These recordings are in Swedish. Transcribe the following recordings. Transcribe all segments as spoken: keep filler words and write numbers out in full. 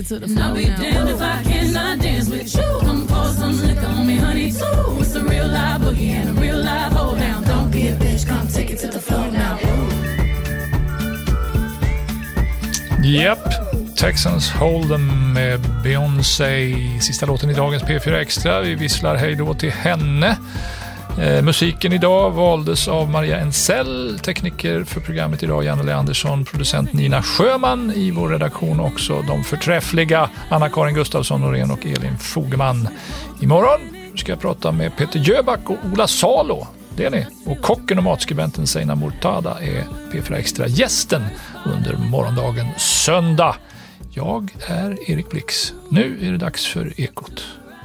it to the floor. I'll be damned if I cannot dance with you. Come pour some liquor on me, honey, too. It's a real live boogie and a real live hold down. Don't be a bitch, come take it to the floor now. Japp, Texans Hold'em med Beyoncé, sista låten i dagens P fyra Extra. Vi visslar hej då till henne. Eh, musiken idag valdes av Maria Ensell, tekniker för programmet idag Janne Andersson, producent Nina Sjöman, i vår redaktion också de förträffliga Anna-Karin Gustafsson Norén och Elin Fogeman. Imorgon ska jag prata med Peter Jöback och Ola Salo, det är ni. Och kocken och matskribenten Seina Mortada är P fyra Extra gästen under morgondagen söndag. Jag är Erik Blix. Nu är det dags för Ekot.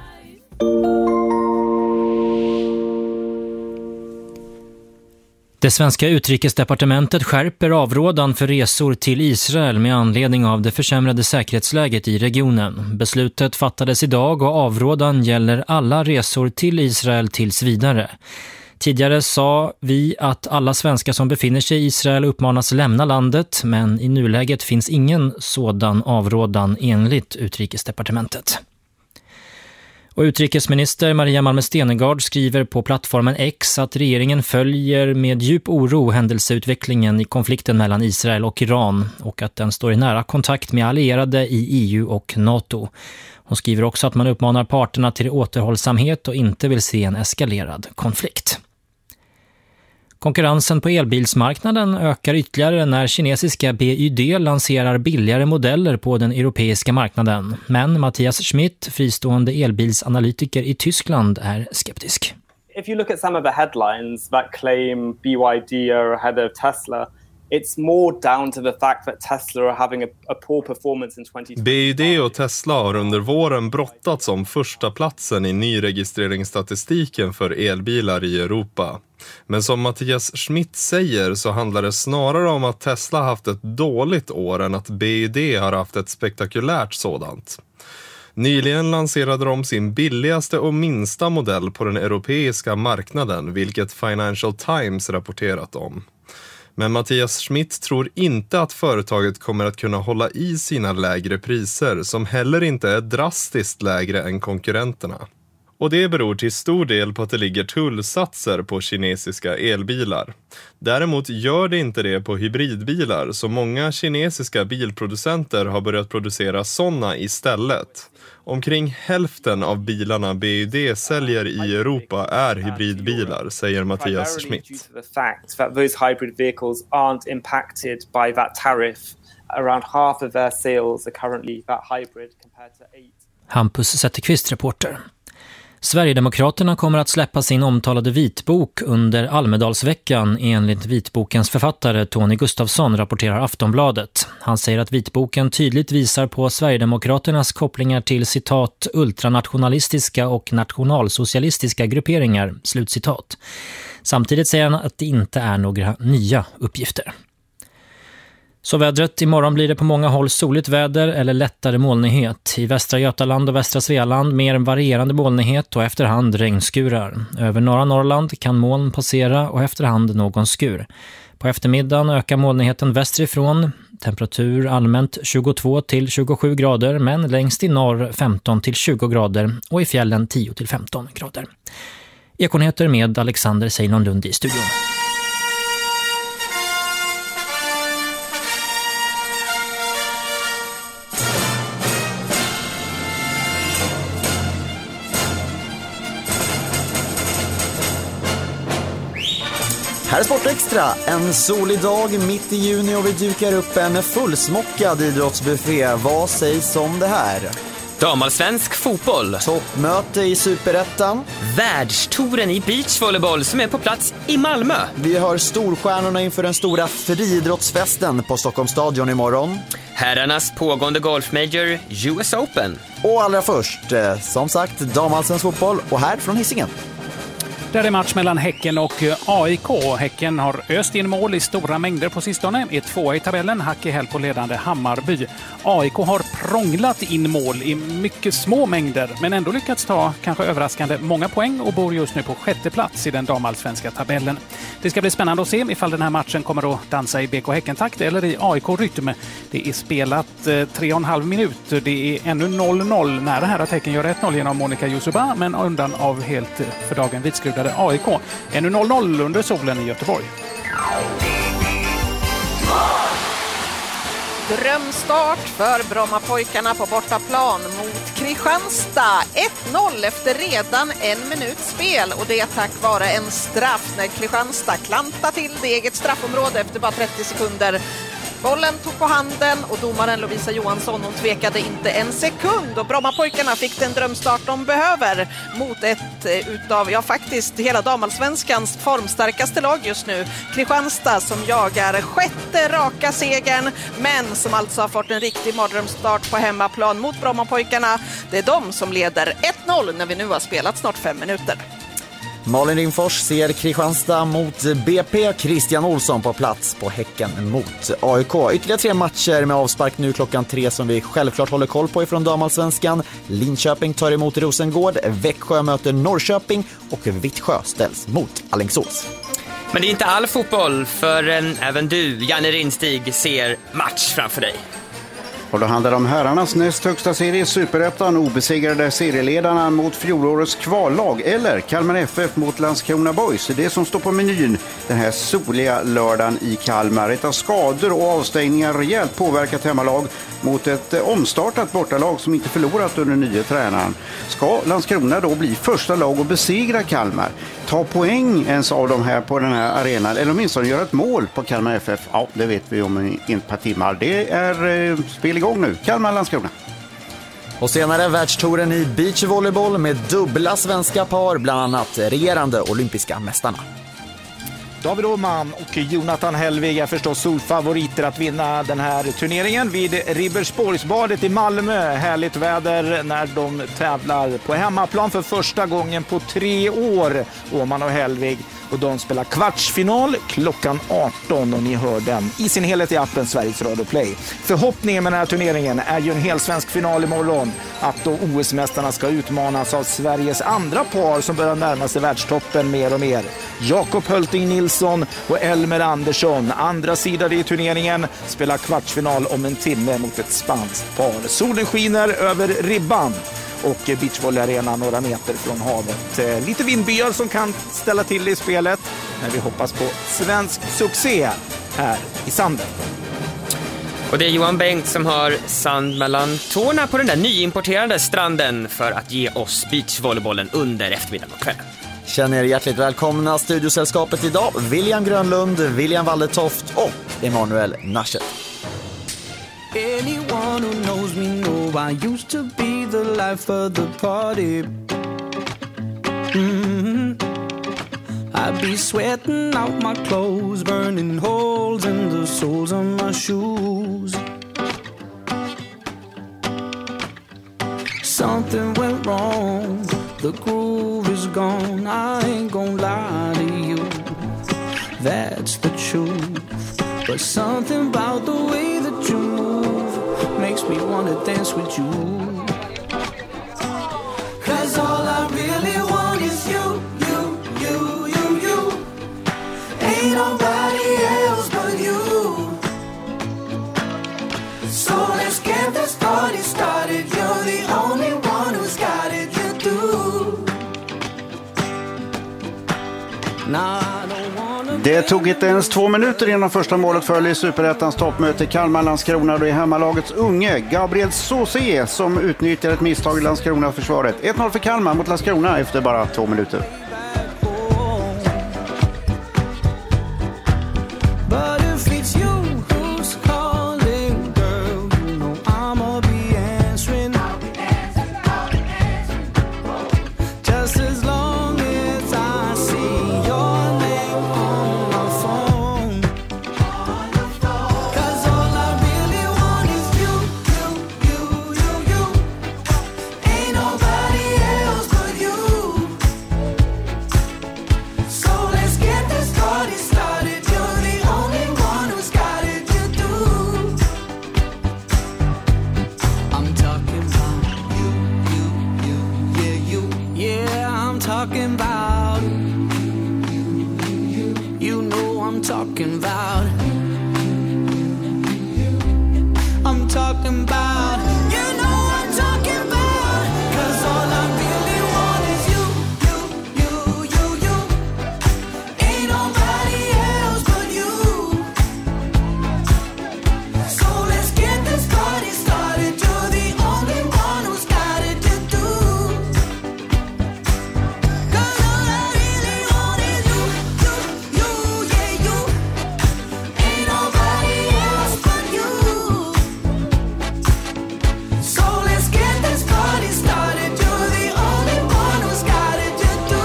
Det svenska utrikesdepartementet skärper avrådan för resor till Israel med anledning av det försämrade säkerhetsläget i regionen. Beslutet fattades idag och avrådan gäller alla resor till Israel tills vidare. Tidigare sa vi att alla svenskar som befinner sig i Israel uppmanas lämna landet, men i nuläget finns ingen sådan avrådan enligt utrikesdepartementet. Och utrikesminister Maria Malmer Stenergard skriver på plattformen X att regeringen följer med djup oro händelseutvecklingen i konflikten mellan Israel och Iran och att den står i nära kontakt med allierade i E U och NATO. Hon skriver också att man uppmanar parterna till återhållsamhet och inte vill se en eskalerad konflikt. Konkurrensen på elbilsmarknaden ökar ytterligare när kinesiska B Y D lanserar billigare modeller på den europeiska marknaden. Men Mattias Schmidt, fristående elbilsanalytiker i Tyskland, är skeptisk. If you look at some of the headlines that claim B Y D are ahead of Tesla, it's more down to the fact that Tesla are having a, a poor performance in twenty twenty. B Y D och Tesla har under våren brottats om första platsen i nyregistreringsstatistiken för elbilar i Europa. Men som Mattias Schmidt säger så handlar det snarare om att Tesla haft ett dåligt år än att B Y D har haft ett spektakulärt sådant. Nyligen lanserade de sin billigaste och minsta modell på den europeiska marknaden, vilket Financial Times rapporterat om. Men Mattias Schmidt tror inte att företaget kommer att kunna hålla i sina lägre priser, som heller inte är drastiskt lägre än konkurrenterna. Och det beror till stor del på att det ligger tullsatser på kinesiska elbilar. Däremot gör det inte det på hybridbilar, så många kinesiska bilproducenter har börjat producera sådana istället. Omkring hälften av bilarna B Y D säljer i Europa är hybridbilar, säger Mattias Schmidt. Those hybrid vehicles aren't impacted by that tariff. Around half of their sales are currently that hybrid compared to eight. Hampus Zetterqvist, reporter. Sverigedemokraterna kommer att släppa sin omtalade vitbok under Almedalsveckan enligt vitbokens författare Tony Gustafsson, rapporterar Aftonbladet. Han säger att vitboken tydligt visar på Sverigedemokraternas kopplingar till citat ultranationalistiska och nationalsocialistiska grupperingar, slutcitat. Samtidigt säger han att det inte är några nya uppgifter. Så vädret, imorgon blir det på många håll soligt väder eller lättare molnighet. I västra Götaland och västra Svealand mer varierande molnighet och efterhand regnskurar. Över norra Norrland kan moln passera och efterhand någon skur. På eftermiddagen ökar molnigheten västerifrån. Temperatur allmänt tjugotvå till tjugosju grader, men längst i norr femton till tjugo grader och i fjällen tio till femton grader. Ekonheter med Alexander Seinon Lund i studion. Här är Sportextra, en solig dag mitt i juni och vi dukar upp en fullsmockad idrottsbuffé. Vad sägs om det här? Damallsvensk fotboll. Toppmöte i Superettan. Världstouren i beachvolleyboll som är på plats i Malmö. Vi har storstjärnorna inför den stora friidrottsfesten på Stockholms stadion imorgon. Herrarnas pågående golfmajor U S Open. Och allra först, som sagt, damallsvensk fotboll och här från Hisingen. Där är match mellan Häcken och A I K. Häcken har öst in mål i stora mängder på sistone. Är tvåa i tabellen, hack i häl på ledande Hammarby. A I K har prånglat in mål i mycket små mängder, men ändå lyckats ta kanske överraskande många poäng och bor just nu på sjätte plats i den damallsvenska tabellen. Det ska bli spännande att se ifall den här matchen kommer att dansa i B K Häcken-takt eller i A I K-rytm. Det är spelat eh, tre och en halv minut. Det är ännu noll noll. Nära här att Häcken gör ett noll genom Monica Yusuba, men undan av helt för dagen vitskrudade A I K. Ännu noll noll under solen i Göteborg. Drömstart för Brommapojkarna på bortaplan mot Kristianstad. ett noll efter redan en minuts spel, och det är tack vare en straff när Kristianstad klantade till det eget straffområde efter bara trettio sekunder. Bollen tog på handen och domaren Lovisa Johansson, hon tvekade inte en sekund, och Brommapojkarna fick den drömstart de behöver mot ett utav, ja faktiskt hela damallsvenskans formstarkaste lag just nu. Kristianstad som jagar sjätte raka segern, men som alltså har fått en riktig mardrömsstart på hemmaplan mot Brommapojkarna. Det är de som leder ett noll när vi nu har spelat snart fem minuter. Malin Ringfors ser Kristianstad mot B P. Christian Olsson på plats på Häcken mot A I K. Ytterligare tre matcher med avspark nu klockan tre som vi självklart håller koll på ifrån damallsvenskan. Linköping tar emot Rosengård, Växjö möter Norrköping och Vittsjö ställs mot Alingsås. Men det är inte all fotboll, för en, även du, Janne Rinstig, ser match framför dig. Och då handlar det om herrarnas näst högsta serie, Superettan, obesegrade serieledarna mot fjolårets kvallag, eller Kalmar F F mot Landskrona Boys. Det är det som står på menyn den här soliga lördagen i Kalmar. Ett av skador och avstängningar rejält påverkat hemmalag mot ett omstartat bortalag som inte förlorat under nya tränaren. Ska Landskrona då bli första lag att besegra Kalmar? Ta poäng ens av dem här på den här arenan, eller åtminstone göra ett mål på Kalmar F F? Ja, det vet vi om en, en par timmar. Det är eh, spel igång nu. Kalmar-Landskrona. Och senare världstouren i beachvolleyboll med dubbla svenska par, bland annat regerande olympiska mästarna. David Åhman och Jonathan Hellvig är förstås solfavoriter att vinna den här turneringen vid Ribersborgsbadet i Malmö. Härligt väder när de tävlar på hemmaplan för första gången på tre år. Åhman och Hellvig, och de spelar kvartsfinal klockan arton, och ni hör den i sin helhet i appen Sveriges Radio Play. Förhoppningen med den här turneringen är ju en hel svensk final imorgon, att då O S-mästarna ska utmanas av Sveriges andra par som börjar närma sig världstoppen mer och mer. Jakob Hölting Nilsson och Elmer Andersson, andra sidan i turneringen, spelar kvartsfinal om en timme mot ett spanskt par. Solen skiner över ribban och beachvolleyarena några meter från havet. Lite vindbyar som kan ställa till i spelet, men vi hoppas på svensk succé här i sanden. Och det är Johan Bengt som har sand mellan tårna på den där nyimporterade stranden för att ge oss beachvolleybollen under eftermiddagen och kvällen. Känner er hjärtligt välkomna studiosällskapet idag. William Grönlund, William Waldetoft och Emanuel Naschet. Anyone who knows me know I used to be the life of the party. Mm-hmm. I'd be sweating out my clothes, burning holes in the soles of my shoes. Something went wrong, the groove is gone, I ain't gonna lie to you, that's the truth. But something about the way that you move makes me wanna dance with you. 'Cause all I really want is you, you, you, you, you. Ain't nobody else but you. So let's get this party started. You're the only one who's got it, you do. Nah. Det tog inte ens två minuter innan första målet föll i Superettans toppmöte Kalmar-Landskrona. Då är hemmalagets unge Gabriel Saucier som utnyttjar ett misstag i Landskrona-försvaret. ett noll för Kalmar mot Landskrona efter bara två minuter. talking about. I'm talking about. You know I'm talking about. 'Cause all I really want is you, you, you, you, you. Ain't nobody else but you. So let's get this party started. You're the only one who's got it to do. 'Cause all I really want is you, you, you, yeah, you. Ain't nobody else but you. So let's get this party started. You're the only one who's got it to do.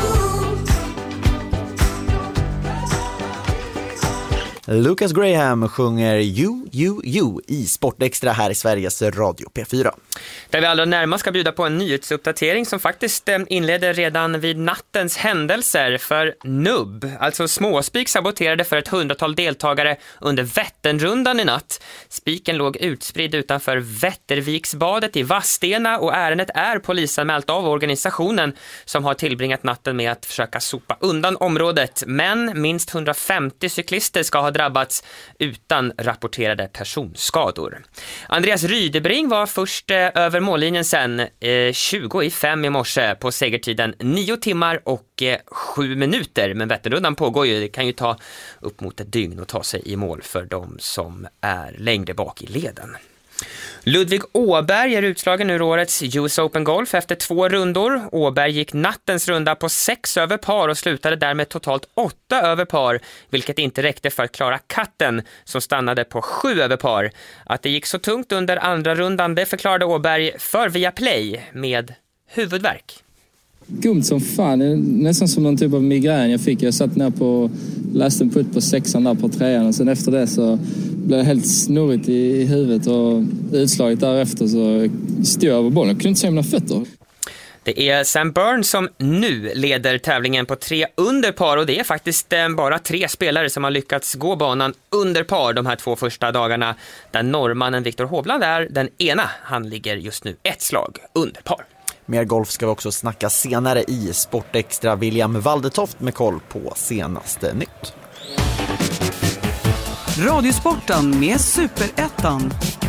Lucas Graham sjunger You, You, You i Sportextra här i Sveriges Radio P fyra. Där vi allra närmast ska bjuda på en nyhetsuppdatering som faktiskt inledde redan vid nattens händelser. För N U B, alltså Småspik, saboterade för ett hundratal deltagare under Vätternrundan i natt. Spiken låg utspridd utanför Vätterviksbadet i Vadstena och ärendet är polisanmält av organisationen som har tillbringat natten med att försöka sopa undan området. Men minst hundrafemtio cyklister ska ha drabbats utan rapporterade personskador. Andreas Rydebring var först eh, över mållinjen sen eh, tjugo i fem i morse på segertiden nio timmar och eh, sju minuter. Men Vätternrundan pågår ju, det kan ju ta upp mot ett dygn och ta sig i mål för de som är längre bak i leden. Ludvig Åberg är utslagen ur årets U S Open Golf efter två rundor. Åberg gick nattens runda på sex över par och slutade därmed totalt åtta över par, vilket inte räckte för att klara katten som stannade på sju över par. Att det gick så tungt under andra rundan, det förklarade Åberg för Viaplay med huvudvärk. Gumt som fan, nästan som någon typ av migrän jag fick. Jag satt ner på, läste en putt på sexan där på trean och sen efter det så blev det helt snurrigt i huvudet och utslaget därefter så stod jag över bollen. Jag kunde inte se mina fötter. Det är Sam Burns som nu leder tävlingen på tre under par och det är faktiskt bara tre spelare som har lyckats gå banan under par de här två första dagarna, där norrmannen Viktor Hovland är den ena. Han ligger just nu ett slag under par. Mer golf ska vi också snacka senare i Sportextra. William Waldetoft med koll på senaste nytt. Radiosporten med Superettan.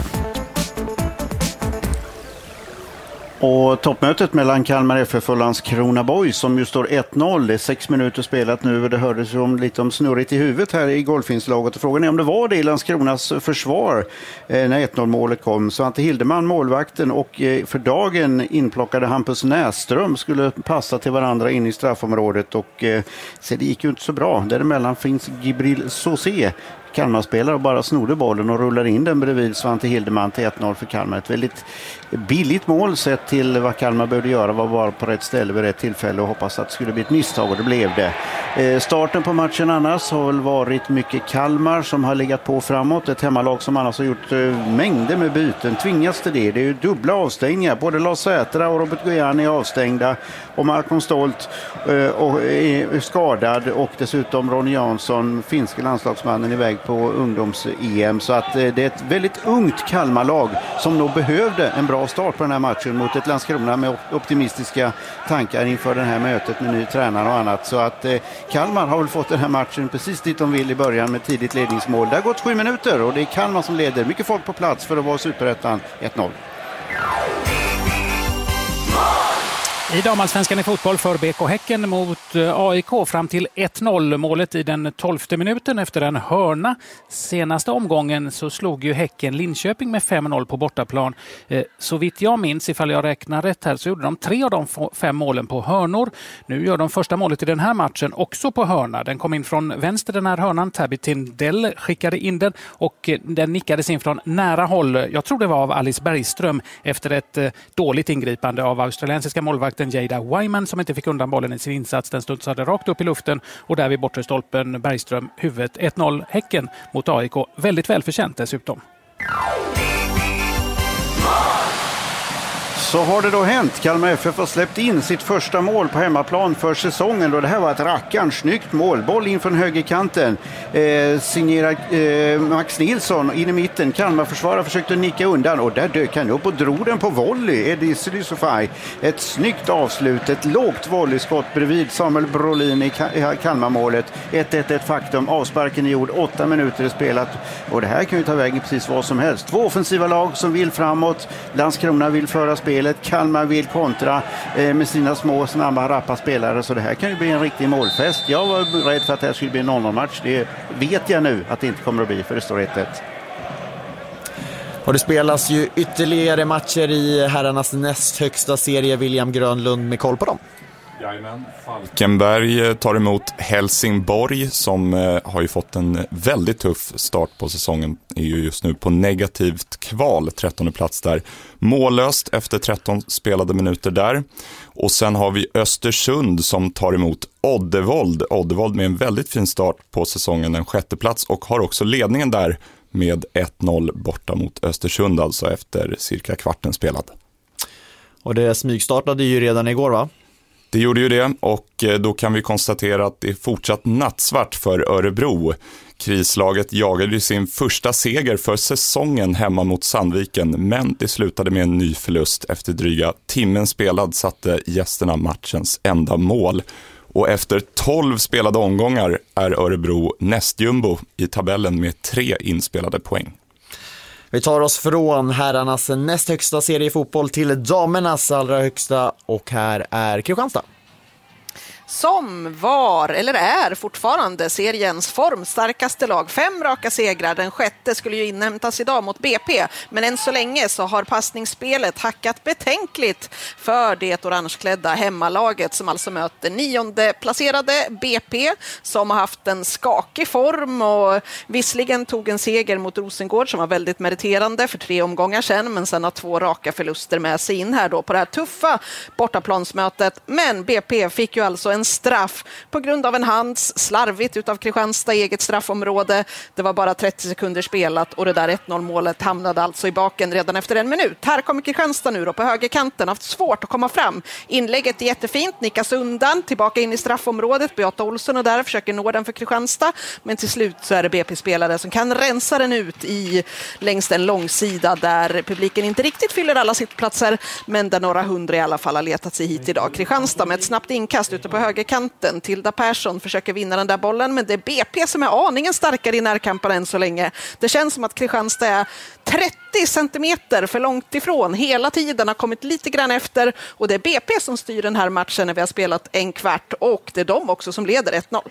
Och toppmötet mellan Kalmar F F och Landskrona Boys som ju står ett noll. Det är sex minuter spelat nu och det hördes om lite om snurrigt i huvudet här i golfinslaget. Och frågan är om det var det i Landskronas försvar eh, när ett noll-målet kom. Svante Hildeman, målvakten, och eh, för dagen inplockade Hampus Näström skulle passa till varandra in i straffområdet. Och eh, så det gick ju inte så bra. Däremellan finns Gibril Sosé, Kalmar-spelare, och bara snodde bollen och rullar in den bredvid Svante Hildeman till ett noll för Kalmar. Ett väldigt billigt mål sett till vad Kalmar började göra, var bara på rätt ställe vid rätt tillfälle och hoppas att det skulle bli ett misstag, och det blev det. Eh, starten på matchen annars har väl varit mycket Kalmar som har legat på framåt. Ett hemmalag som annars har gjort eh, mängder med byten. Tvingas till det. Det är ju dubbla avstängningar. Både Lars Sätra och Robert Guyan är avstängda och Marcon Stolt eh, och är skadad, och dessutom Ronny Jansson, finska landslagsmannen, iväg på ungdoms-E M. Så att eh, det är ett väldigt ungt Kalmarlag som nog behövde en bra start på den här matchen mot ett Landskrona med optimistiska tankar inför det här mötet med ny tränare och annat. Så att eh, Kalmar har väl fått den här matchen precis dit de vill i början med tidigt ledningsmål. Det har gått sju minuter och det är Kalmar som leder. Mycket folk på plats för att vara Superettan ett noll. I damallsvenskan i fotboll för B K Häcken mot A I K fram till ett noll, målet i den tolfte minuten efter en hörna. Senaste omgången så slog ju Häcken Linköping med fem noll på bortaplan. Så vitt jag minns, ifall jag räknar rätt här, så gjorde de tre av de fem målen på hörnor. Nu gör de första målet i den här matchen också på hörna. Den kom in från vänster, den här hörnan. Tabby Tindell skickade in den och den nickades in från nära håll. Jag tror det var av Alice Bergström efter ett dåligt ingripande av australiensiska målvakten Jada Wyman som inte fick undan bollen i sin insats. Den studsade rakt upp i luften och där vid bortre stolpen Bergström huvudet. ett noll Häcken mot A I K. Väldigt välförtjänt dessutom. så har det då hänt. Kalmar F F har släppt in sitt första mål på hemmaplan för säsongen. Och det här var ett rackarn snyggt mål. Boll in från högerkanten. Eh, signerar eh, Max Nilsson in i mitten. Kalmar-försvarare försökte nicka undan. Och där dök han upp och drog den på volley. Eddie Sylisofaj. Ett snyggt avslut. Ett lågt volleyskott bredvid Samuel Brolin i Kalmar-målet. ett ett ett faktum. Avsparken är gjord. Åtta minuter är spelat. Och det här kan ju ta vägen precis vad som helst. Två offensiva lag som vill framåt. Landskrona vill föra spelet. Kalmar vill kontra eh, med sina små, snabba, rappa spelare. Så det här kan ju bli en riktig målfest. Jag var rädd för att det här skulle bli en noll noll-match. Det vet jag nu att det inte kommer att bli, för det står ett ett. Och det spelas ju ytterligare matcher i herrarnas näst högsta serie. William Grönlund med koll på dem. Jajamän. Falkenberg tar emot Helsingborg som eh, har ju fått en väldigt tuff start på säsongen. Är ju just nu på negativt kval, trettonde plats där. Mållöst efter tretton spelade minuter där. Och sen har vi Östersund som tar emot Oddevold. Oddevold med en väldigt fin start på säsongen, en sjätte plats, och har också ledningen där med ett noll borta mot Östersund, alltså efter cirka kvarten spelad. Och det smygstartade ju redan igår, va? Det gjorde ju det, och då kan vi konstatera att det är fortsatt nattsvart för Örebro. Krislaget jagade sin första seger för säsongen hemma mot Sandviken, men det slutade med en ny förlust. Efter dryga timmen spelad satte gästerna matchens enda mål. Och efter tolv spelade omgångar är Örebro nästjumbo i tabellen med tre inspelade poäng. Vi tar oss från herrarnas näst högsta serie i fotboll till damernas allra högsta, och här är Kristianstad. Som var, eller är fortfarande, seriens formstarkaste lag. Fem raka segrar, den sjätte skulle ju inhämtas idag mot B P. Men än så länge så har passningsspelet hackat betänkligt för det orangeklädda hemmalaget, som alltså möter nionde placerade B P, som har haft en skakig form och visserligen tog en seger mot Rosengård som var väldigt meriterande för tre omgångar sedan, men sen har två raka förluster med sig in här då på det här tuffa bortaplansmötet. Men B P fick ju alltså en straff på grund av en hands slarvigt utav Kristianstad i eget straffområde. Det var bara trettio sekunder spelat och det där ett noll målet hamnade alltså i baken redan efter en minut. Här kommer Kristianstad nu då på högerkanten, haft svårt att komma fram. Inlägget är jättefint, nickas undan, tillbaka in i straffområdet. Beata Olsson och där försöker nå den för Kristianstad, men till slut så är det B P-spelare som kan rensa den ut i längs en långsida där publiken inte riktigt fyller alla sittplatser, men där några hundra i alla fall har letat sig hit idag. Kristianstad med ett snabbt inkast ute på högerkanten. Tilda Persson försöker vinna den där bollen, men det är B P som är aningen starkare i närkampen än så länge. Det känns som att Kristianstad är trettio centimeter för långt ifrån. Hela tiden har kommit lite grann efter, och det är B P som styr den här matchen när vi har spelat en kvart, och det är de också som leder ett noll.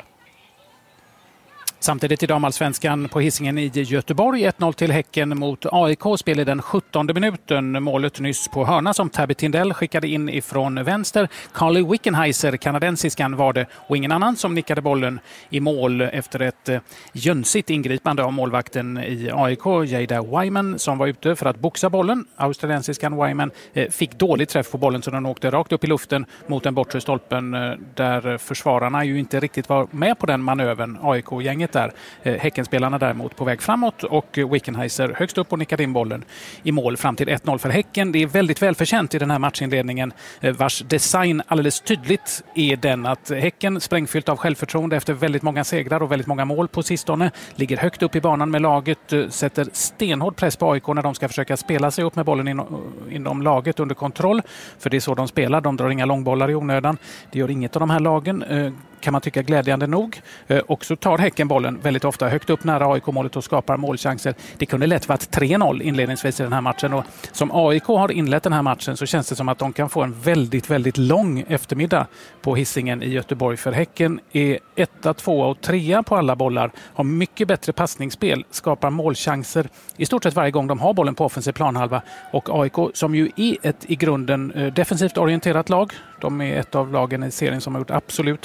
Samtidigt i damallsvenskan på Hisingen i Göteborg, ett noll till Häcken mot A I K, spel i den sjuttonde minuten. Målet nyss på hörna som Tabby Tindell skickade in ifrån vänster. Carly Wickenheiser, kanadensiskan, var det, och ingen annan som nickade bollen i mål efter ett eh, jönsigt ingripande av målvakten i A I K, Jada Wyman, som var ute för att boxa bollen. Australiensiskan Wyman eh, fick dålig träff på bollen så den åkte rakt upp i luften mot den bortre stolpen eh, där försvararna ju inte riktigt var med på den manövern, A I K-gänget där. Häckenspelarna däremot på väg framåt, och Wickenheiser högst upp och nickade in bollen i mål fram till ett noll för Häcken. Det är väldigt välförtjänt i den här matchinledningen, vars design alldeles tydligt är den att Häcken, sprängfyllt av självförtroende efter väldigt många segrar och väldigt många mål på sistone, ligger högt upp i banan med laget, sätter stenhård press på A I K när de ska försöka spela sig upp med bollen inom, inom laget under kontroll, för det är så de spelar. De drar inga långbollar i onödan. Det gör inget av de här lagen, kan man tycka, glädjande nog. Och så tar Häcken bollen väldigt ofta högt upp nära A I K-målet och skapar målchanser. Det kunde lätt varit tre noll inledningsvis i den här matchen, och som A I K har inlett den här matchen så känns det som att de kan få en väldigt, väldigt lång eftermiddag på Hisingen i Göteborg, för Häcken är etta, tvåa och trea på alla bollar, har mycket bättre passningsspel, skapar målchanser i stort sett varje gång de har bollen på offensiv planhalva, och A I K, som ju är ett i grunden defensivt orienterat lag, de är ett av lagen i serien som har gjort absolut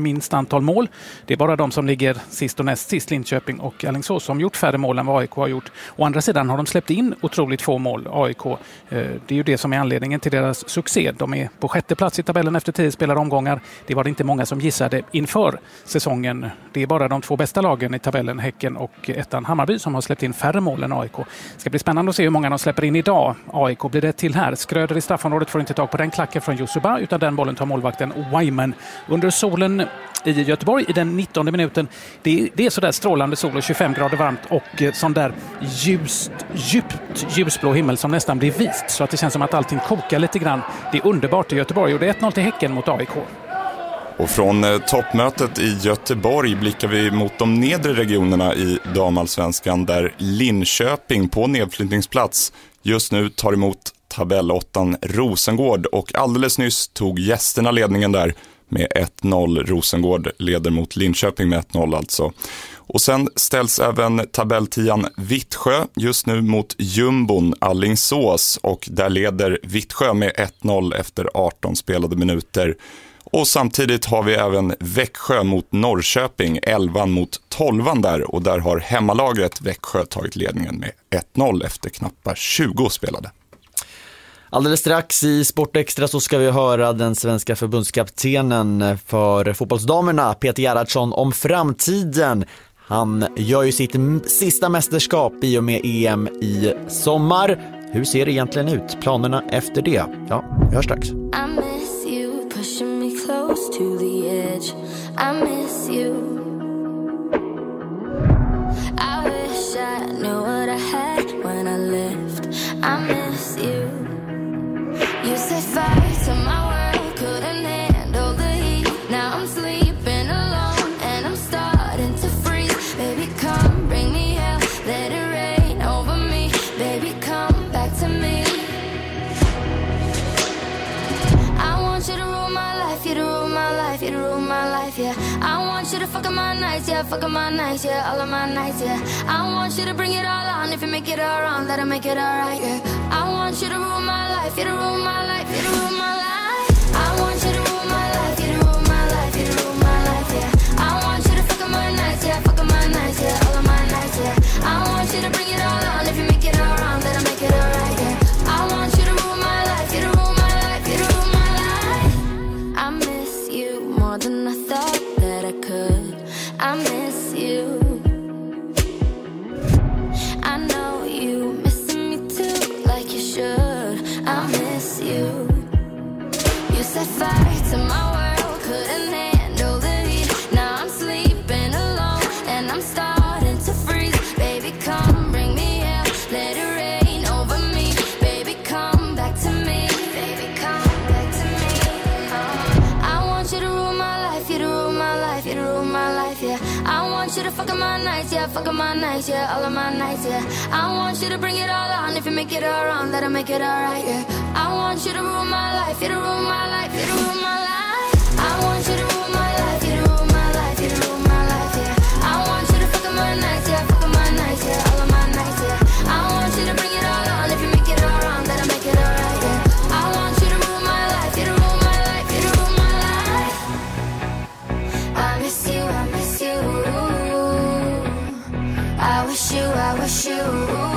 minst antal mål. Det är bara de som ligger sist och näst sist, Linköping och Alingsås, som gjort färre mål än vad A I K har gjort. Å andra sidan har de släppt in otroligt få mål, A I K. Det är ju det som är anledningen till deras succé. De är på sjätte plats i tabellen efter tio spelade omgångar. Det var det inte många som gissade inför säsongen. Det är bara de två bästa lagen i tabellen, Häcken och ettan Hammarby, som har släppt in färre mål än A I K. Det ska bli spännande att se hur många de släpper in idag. A I K blir det till här. Skröder i straffområdet får inte tag på den klacken från Yusuba, utan den bollen tar målvakten Wyman. Under solen i Göteborg i den nittonde minuten. Det är, det är sådär strålande sol och tjugofem grader varmt och sån där ljust, djupt ljusblå himmel som nästan blir vit, så att det känns som att allting kokar lite grann. Det är underbart i Göteborg och det är ett noll till Häcken mot A I K. Och från eh, toppmötet i Göteborg blickar vi mot de nedre regionerna i damallsvenskan, där Linköping på nedflyttningsplats just nu tar emot tabellåttan Rosengård, och alldeles nyss tog gästerna ledningen där med ett noll. Rosengård leder mot Linköping med ett noll alltså. Och sen ställs även tabelltian Vittsjö just nu mot jumbon Alingsås, och där leder Vittsjö med ett noll efter arton spelade minuter. Och samtidigt har vi även Växjö mot Norrköping, elvan mot tolvan där, och där har hemmalagret Växjö tagit ledningen med ett noll efter knappt tjugo spelade. Alldeles strax i Sportextra så ska vi höra den svenska förbundskaptenen för fotbollsdamerna, Peter Gerhardsson, om framtiden. Han gör ju sitt sista mästerskap i och med E M i sommar. Hur ser det egentligen ut? Planerna efter det? Ja, vi hörs strax. Pushing me close to the edge. I miss you. I wish I knew what I had when I left. I miss you. You set fire to my world, couldn't handle the heat. Now I'm sleeping alone and I'm starting to freeze. Baby, come bring me hell, let it rain over me. Baby, come back to me. I want you to rule my life, you to rule my life, you to rule my life, yeah. I want you to fuck up my nights, yeah, fuck up my nights, yeah, all of my nights, yeah. I want you to bring it all on, if you make it all wrong, that'll make it all right, yeah. I want you to rule my life, you to rule my life, you to rule my life. I want you to rule my life, you to rule my life, you to rule my life, yeah. I want you to fuck up my nights, yeah, fuck up my nights, yeah, all of my nights, yeah. I want you to bring it all on, if you make it all wrong, that'll make it all right, yeah. I want you to rule my life, you to rule my life, you to rule my life. I miss you more than I thought that I could. I miss you. I know you missing me too, like you should. I miss you. You set fire to my world, couldn't handle the heat. Now I'm sleeping alone and I'm starting to freeze. Baby, come bring me hell, let it rain over me. Baby, come back to me. Baby, come back to me. Uh, I want you to rule my life, you to rule my life, you to rule my life, yeah. I want you to fuck up my nights, yeah, fuck up my nights, yeah, all of my nights, yeah. I want you to bring it all on, if you make it all wrong, that'll make it all right, yeah. I want you to rule my life, you to rule my life, you to rule my life. I want you to rule my life, you to rule my life, you to rule my life, yeah. I want you to fuck up my nights, yeah, fuck up my nights, yeah, all of my nights, yeah. I want you to bring it all on, if you make it all wrong, that'll make it all right, yeah. I want you to rule my life, you to rule my life, you to rule my life. I miss you, I miss you. I wish you, I wish you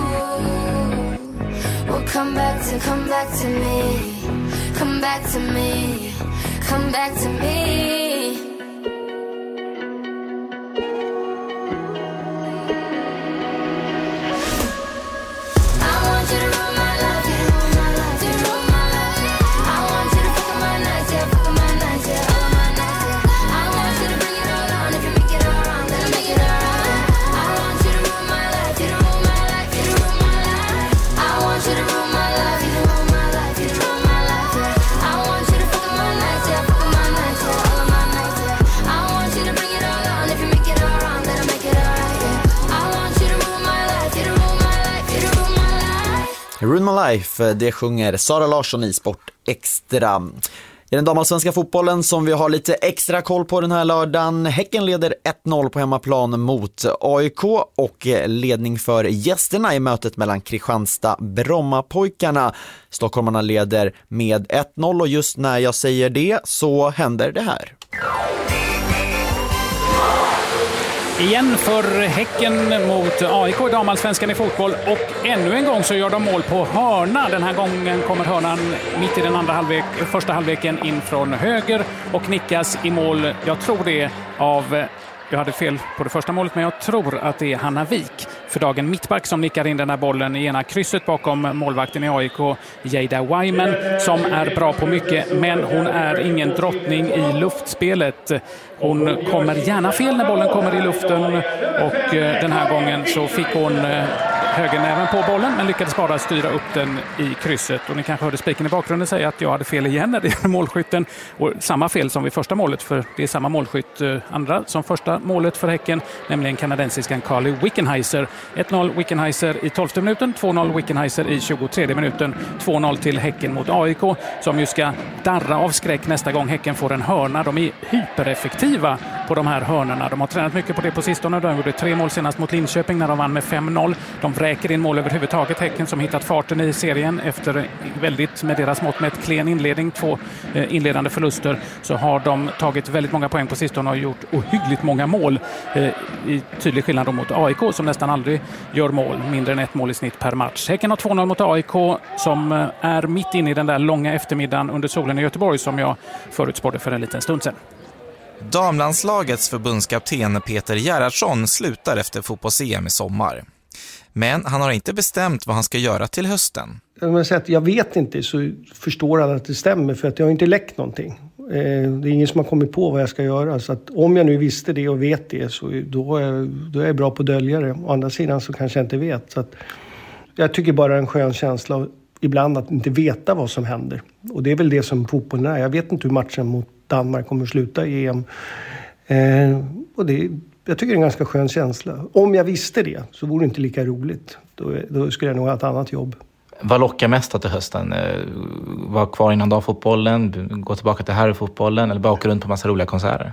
will come back to, come back to me. Come back to me. Come back to me. I want you to rule my life, you rule my life, you rule my life. I want you to fuck up my nights, yeah, fuck up my nights, yeah, all of my nights, yeah. I want you to bring it all on, if you make it all wrong, then I'll make it all right. I want you to rule my life, you to rule my life, you to rule my life. I want you to rule my life, you to rule my life, you to rule my life, yeah. I want you to fuck up my nights, yeah, fuck up my nights, yeah, all of my nights, yeah. I want you to bring it all on, if you make it all wrong, then I'll make it all right, yeah. I want you to rule my life, you to rule my life, you to rule my life. Ruin My Life, det sjunger Sara Larsson i Sport Extra. I den damallsvenska fotbollen som vi har lite extra koll på den här lördagen. Häcken leder ett noll på hemmaplan mot A I K och ledning för gästerna i mötet mellan Kristianstad-Brommapojkarna. Stockholmarna leder med ett noll och just när jag säger det så händer det här. igen för Häcken mot A I K i damallsvenskan i fotboll, och ännu en gång så gör de mål på hörna. Den här gången kommer hörnan mitt i den andra halvlek, första halvleken in från höger och nickas i mål. Jag tror det av, jag hade fel på det första målet, men jag tror att det är Hanna Wik, för dagen mittback, som nickar in den här bollen i ena krysset bakom målvakten i A I K, Jada Wyman, som är bra på mycket, men hon är ingen drottning i luftspelet. Hon kommer gärna fel när bollen kommer i luften, och den här gången så fick hon högernäven på bollen men lyckades bara styra upp den i krysset. Och ni kanske hörde spiken i bakgrunden säga att jag hade fel igen när det gäller målskytten, och samma fel som vid första målet, för det är samma målskytt andra som första målet för Häcken, nämligen kanadensiskan Carly Wickenheiser. ett noll Wickenheiser i tolfte minuten, två noll Wickenheiser i tjugotredje minuten, två noll till Häcken mot A I K, som ju ska darra av skräck nästa gång Häcken får en hörna. De är hypereffektiva på de här hörnorna. De har tränat mycket på det på sistone. De gjorde tre mål senast mot Linköping när de vann med fem noll. De vräker in mål överhuvudtaget. Häcken som hittat farten i serien efter väldigt, med deras mått med ett klen inledning, två eh, inledande förluster, så har de tagit väldigt många poäng på sistone och gjort ohyggligt många mål, eh, i tydlig skillnad mot A I K som nästan aldrig gör mål, mindre än ett mål i snitt per match. Häcken har två noll mot A I K, som eh, är mitt inne i den där långa eftermiddagen under solen i Göteborg som jag förutspådde för en liten stund sedan. Damlandslagets förbundskapten Peter Gerhardsson slutar efter fotbolls-E M i sommar. Men han har inte bestämt vad han ska göra till hösten. Om jag säger att jag vet inte, så förstår alla att det stämmer, för att jag har inte läckt någonting. Det är ingen som har kommit på vad jag ska göra. Så att om jag nu visste det och vet det, så då är, då är jag bra på att dölja det. Å andra sidan så kanske jag inte vet. Så att jag tycker bara det är en skön känsla ibland att inte veta vad som händer. Och det är väl det som fotbollen är. Jag vet inte hur matchen mot Danmark kommer att sluta i E M. Eh, och det, jag tycker det är en ganska skön känsla. Om jag visste det så vore det inte lika roligt. Då, då skulle jag nog ha ett annat jobb. Vad lockar mest till hösten? Vara kvar innan damfotbollen, gå tillbaka till herrfotbollen eller bara åka runt på massa roliga konserter?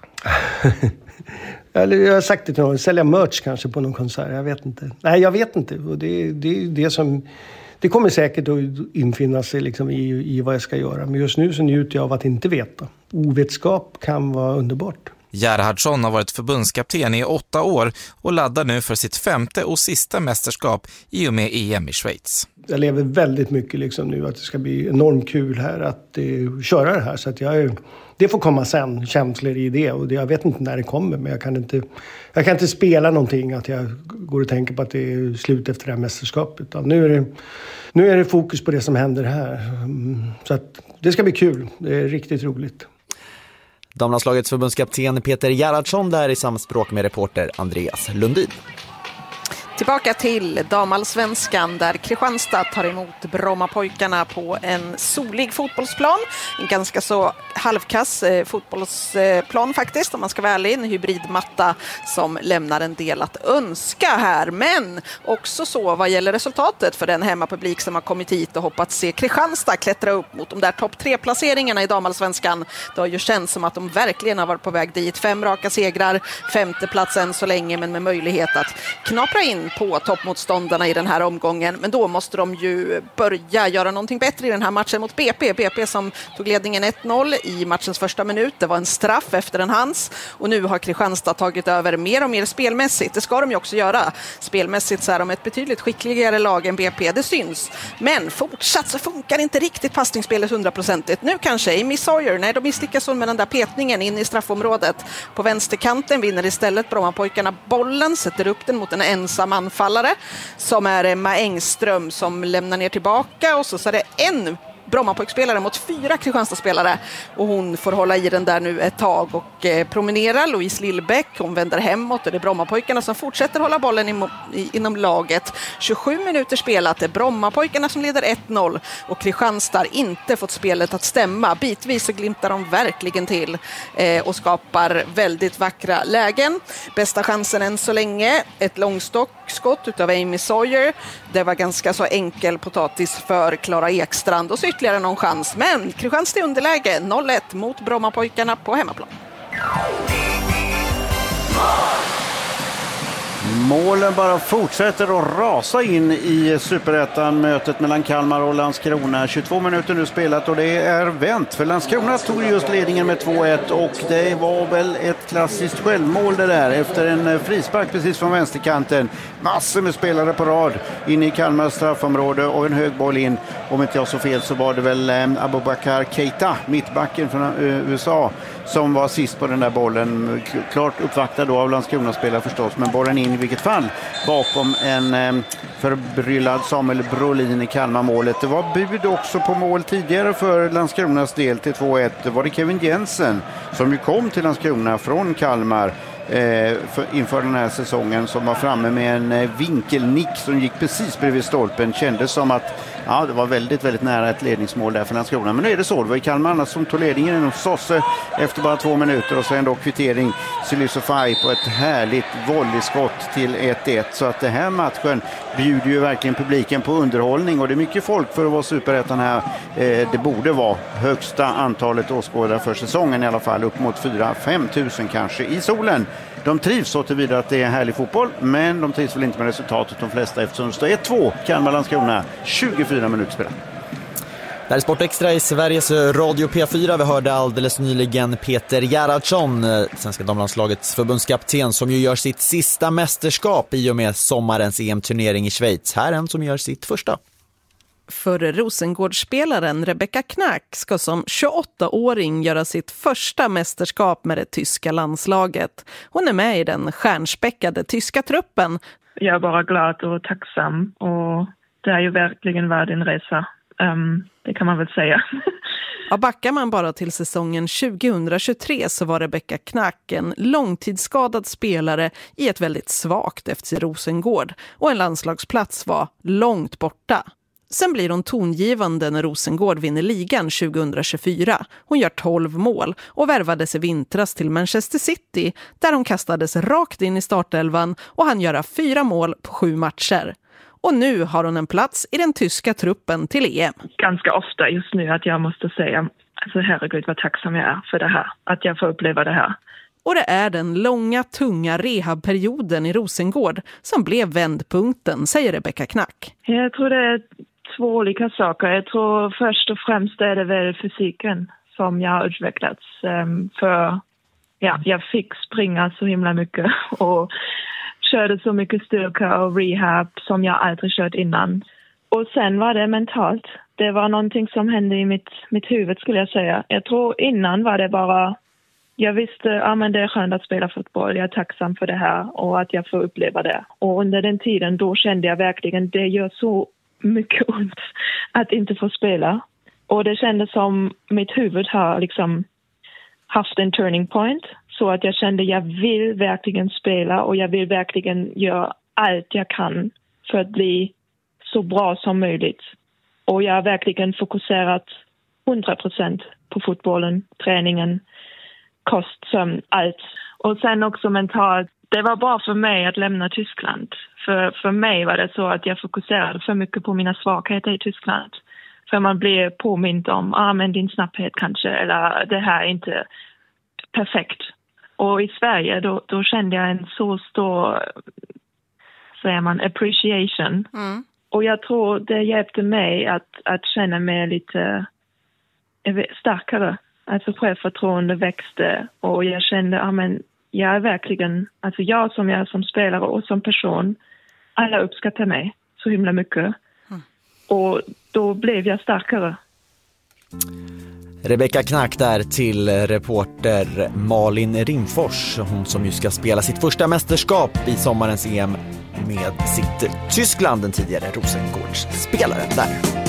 Jag har sagt det till någon, sälja merch kanske på någon konsert, jag vet inte. Nej, jag vet inte. Och det, det, det, som, det kommer säkert att infinna sig liksom i, i vad jag ska göra. Men just nu så njuter jag av att inte veta. Ovetskap kan vara underbart. Gerhardsson har varit förbundskapten i åtta år och laddar nu för sitt femte och sista mästerskap i och med E M i Schweiz. Jag lever väldigt mycket liksom nu att det ska bli enormt kul här att eh, köra det här. Så att jag, det får komma sen, känslor i det. Och det, jag vet inte när det kommer, men jag kan inte, jag kan inte spela någonting att jag går och tänker på att det är slut efter det här mästerskapet. Utan nu är det, nu är det fokus på det som händer här. Så att det ska bli kul, det är riktigt roligt. Damlandslagets förbundskapten Peter Gerhardsson där i samspråk med reporter Andreas Lundin. Tillbaka till damallsvenskan där Kristianstad tar emot Brommapojkarna på en solig fotbollsplan. En ganska så halvkass eh, fotbollsplan faktiskt, om man ska vara ärlig. En hybridmatta som lämnar en del att önska här. Men också så vad gäller resultatet för den hemmapublik som har kommit hit och hoppats se Kristianstad klättra upp mot de där topp tre placeringarna i damallsvenskan. Det har ju känts som att de verkligen har varit på väg dit. Fem raka segrar, femte platsen så länge, men med möjlighet att knapra in på toppmotståndarna i den här omgången. Men då måste de ju börja göra någonting bättre i den här matchen mot B P. B P som tog ledningen ett noll i matchens första minut. Det var en straff efter en hands. Och nu har Kristianstad tagit över mer och mer spelmässigt. Det ska de ju också göra. Spelmässigt så är de ett betydligt skickligare lag än B P. Det syns. Men fortsatt så funkar inte riktigt passningsspelet hundraprocentigt. Nu kanske Amy Sawyer, nej de misslyckas med den där petningen in i straffområdet. På vänsterkanten vinner istället Brommapojkarna bollen, sätter upp den mot en ensam anfallare som är Emma Engström som lämnar ner tillbaka, och så, så är det en Brommapojkspelare mot fyra Kristianstad-spelare, och hon får hålla i den där nu ett tag och eh, promenera. Louise Lillbäck, hon vänder hemåt och det är Brommapojkarna som fortsätter hålla bollen i, i, inom laget. tjugosju minuter spelat, det är Brommapojkarna som leder ett noll och Kristianstad inte fått spelet att stämma. Bitvis så glimtar de verkligen till eh, och skapar väldigt vackra lägen. Bästa chansen än så länge, ett långstockskott utav Amy Sawyer. Det var ganska så enkel potatis för Klara Ekstrand och så ytterligare någon chans. Men Kristianstad i underläge noll ett mot Brommapojkarna på hemmaplan. Målen bara fortsätter att rasa in i Superettan, mötet mellan Kalmar och Landskrona. tjugotvå minuter nu spelat och det är vänt. För Landskrona tog just ledningen med två ett och det var väl ett klassiskt självmål det där. Efter en frispark precis från vänsterkanten. Massor med spelare på rad in i Kalmars straffområde och en hög boll in. Om inte jag så fel så var det väl Abubakar Keita, mittbacken från U S A, som var sist på den där bollen. Klart uppvaktad då av Landskrona-spelare förstås, men bollen in i vilket fall bakom en eh, förbryllad Samuel Brolin i Kalmar-målet. Det var bud också på mål tidigare för Landskronas del till två ett. Det var det Kevin Jensen som ju kom till Landskrona från Kalmar eh, för, inför den här säsongen, som var framme med en eh, vinkelnick som gick precis bredvid stolpen. Kändes som att ja, det var väldigt, väldigt nära ett ledningsmål där för Landskrona. Men nu är det så. Det var i Kalmar som tog ledningen inom Sosse efter bara två minuter. Och sen då kvittering Silisofaj på ett härligt volleyskott till ett ett. Så att det här matchen bjuder ju verkligen publiken på underhållning. Och det är mycket folk för att vara Superettan här. Eh, det borde vara högsta antalet åskådare för säsongen i alla fall. Upp mot fyra till fem tusen kanske i solen. De trivs så tillvida att det är härlig fotboll, men de trivs väl inte med resultatet de flesta, eftersom det står ett två Kalmar Landskrona, tjugofyra minuter spelat. Det här är Sport Extra i Sveriges Radio P fyra. Vi hörde alldeles nyligen Peter Gerhardsson, svenska damlandslagets förbundskapten, som ju gör sitt sista mästerskap i och med sommarens E M-turnering i Schweiz. Här är en som gör sitt första. För Rosengårdsspelaren Rebecca Knack ska som tjugoåttaåring göra sitt första mästerskap med det tyska landslaget. Hon är med i den stjärnspäckade tyska truppen. Jag är bara glad och tacksam, och det är ju verkligen värd en resa. Um, det kan man väl säga. Ja, backar man bara till säsongen tjugohundratjugotre så var Rebecca Knack en långtidsskadad spelare i ett väldigt svagt F C Rosengård, och en landslagsplats var långt borta. Sen blir hon tongivande när Rosengård vinner ligan tjugohundratjugofyra. Hon gör tolv mål och värvades i vintras till Manchester City, där hon kastades rakt in i startelvan och han göra fyra mål på sju matcher. Och nu har hon en plats i den tyska truppen till E M. Ganska ofta just nu att jag måste säga, alltså herregud vad tacksam jag är för det här, att jag får uppleva det här. Och det är den långa, tunga rehabperioden i Rosengård som blev vändpunkten, säger Rebecca Knack. Jag tror det är två olika saker. Jag tror först och främst är det väl fysiken som jag har utvecklats. För ja, jag fick springa så himla mycket och körde så mycket styrka och rehab som jag aldrig kört innan. Och sen var det mentalt. Det var någonting som hände i mitt, mitt huvud skulle jag säga. Jag tror innan var det bara, jag visste att ja, det är skönt att spela fotboll. Jag är tacksam för det här och att jag får uppleva det. Och under den tiden då kände jag verkligen det gör så mycket ont att inte få spela. Och det kändes som mitt huvud har liksom haft en turning point. Så att jag kände jag vill verkligen spela och jag vill verkligen göra allt jag kan för att bli så bra som möjligt. Och jag har verkligen fokuserat hundra procent på fotbollen, träningen, kost, sömn, allt. Och sen också mentalt, det var bra för mig att lämna Tyskland. För, för mig var det så att jag fokuserade för mycket på mina svagheter i Tyskland. För man blir påmind om, ah, men din snabbhet kanske, eller det här är inte perfekt. Och i Sverige då, då kände jag en så stor, säger man, appreciation. Mm. Och jag tror det hjälpte mig att, att känna mig lite starkare. Alltså självförtroende växte och jag kände, ja men jag är verkligen, alltså jag som jag är som spelare och som person, alla uppskattar mig så himla mycket. Mm. Och då blev jag starkare. Rebecca Knack där till reporter Malin Rimfors, hon som ju ska spela sitt första mästerskap i sommarens E M med sitt Tyskland, den tidigare Rosengårdsspelaren där.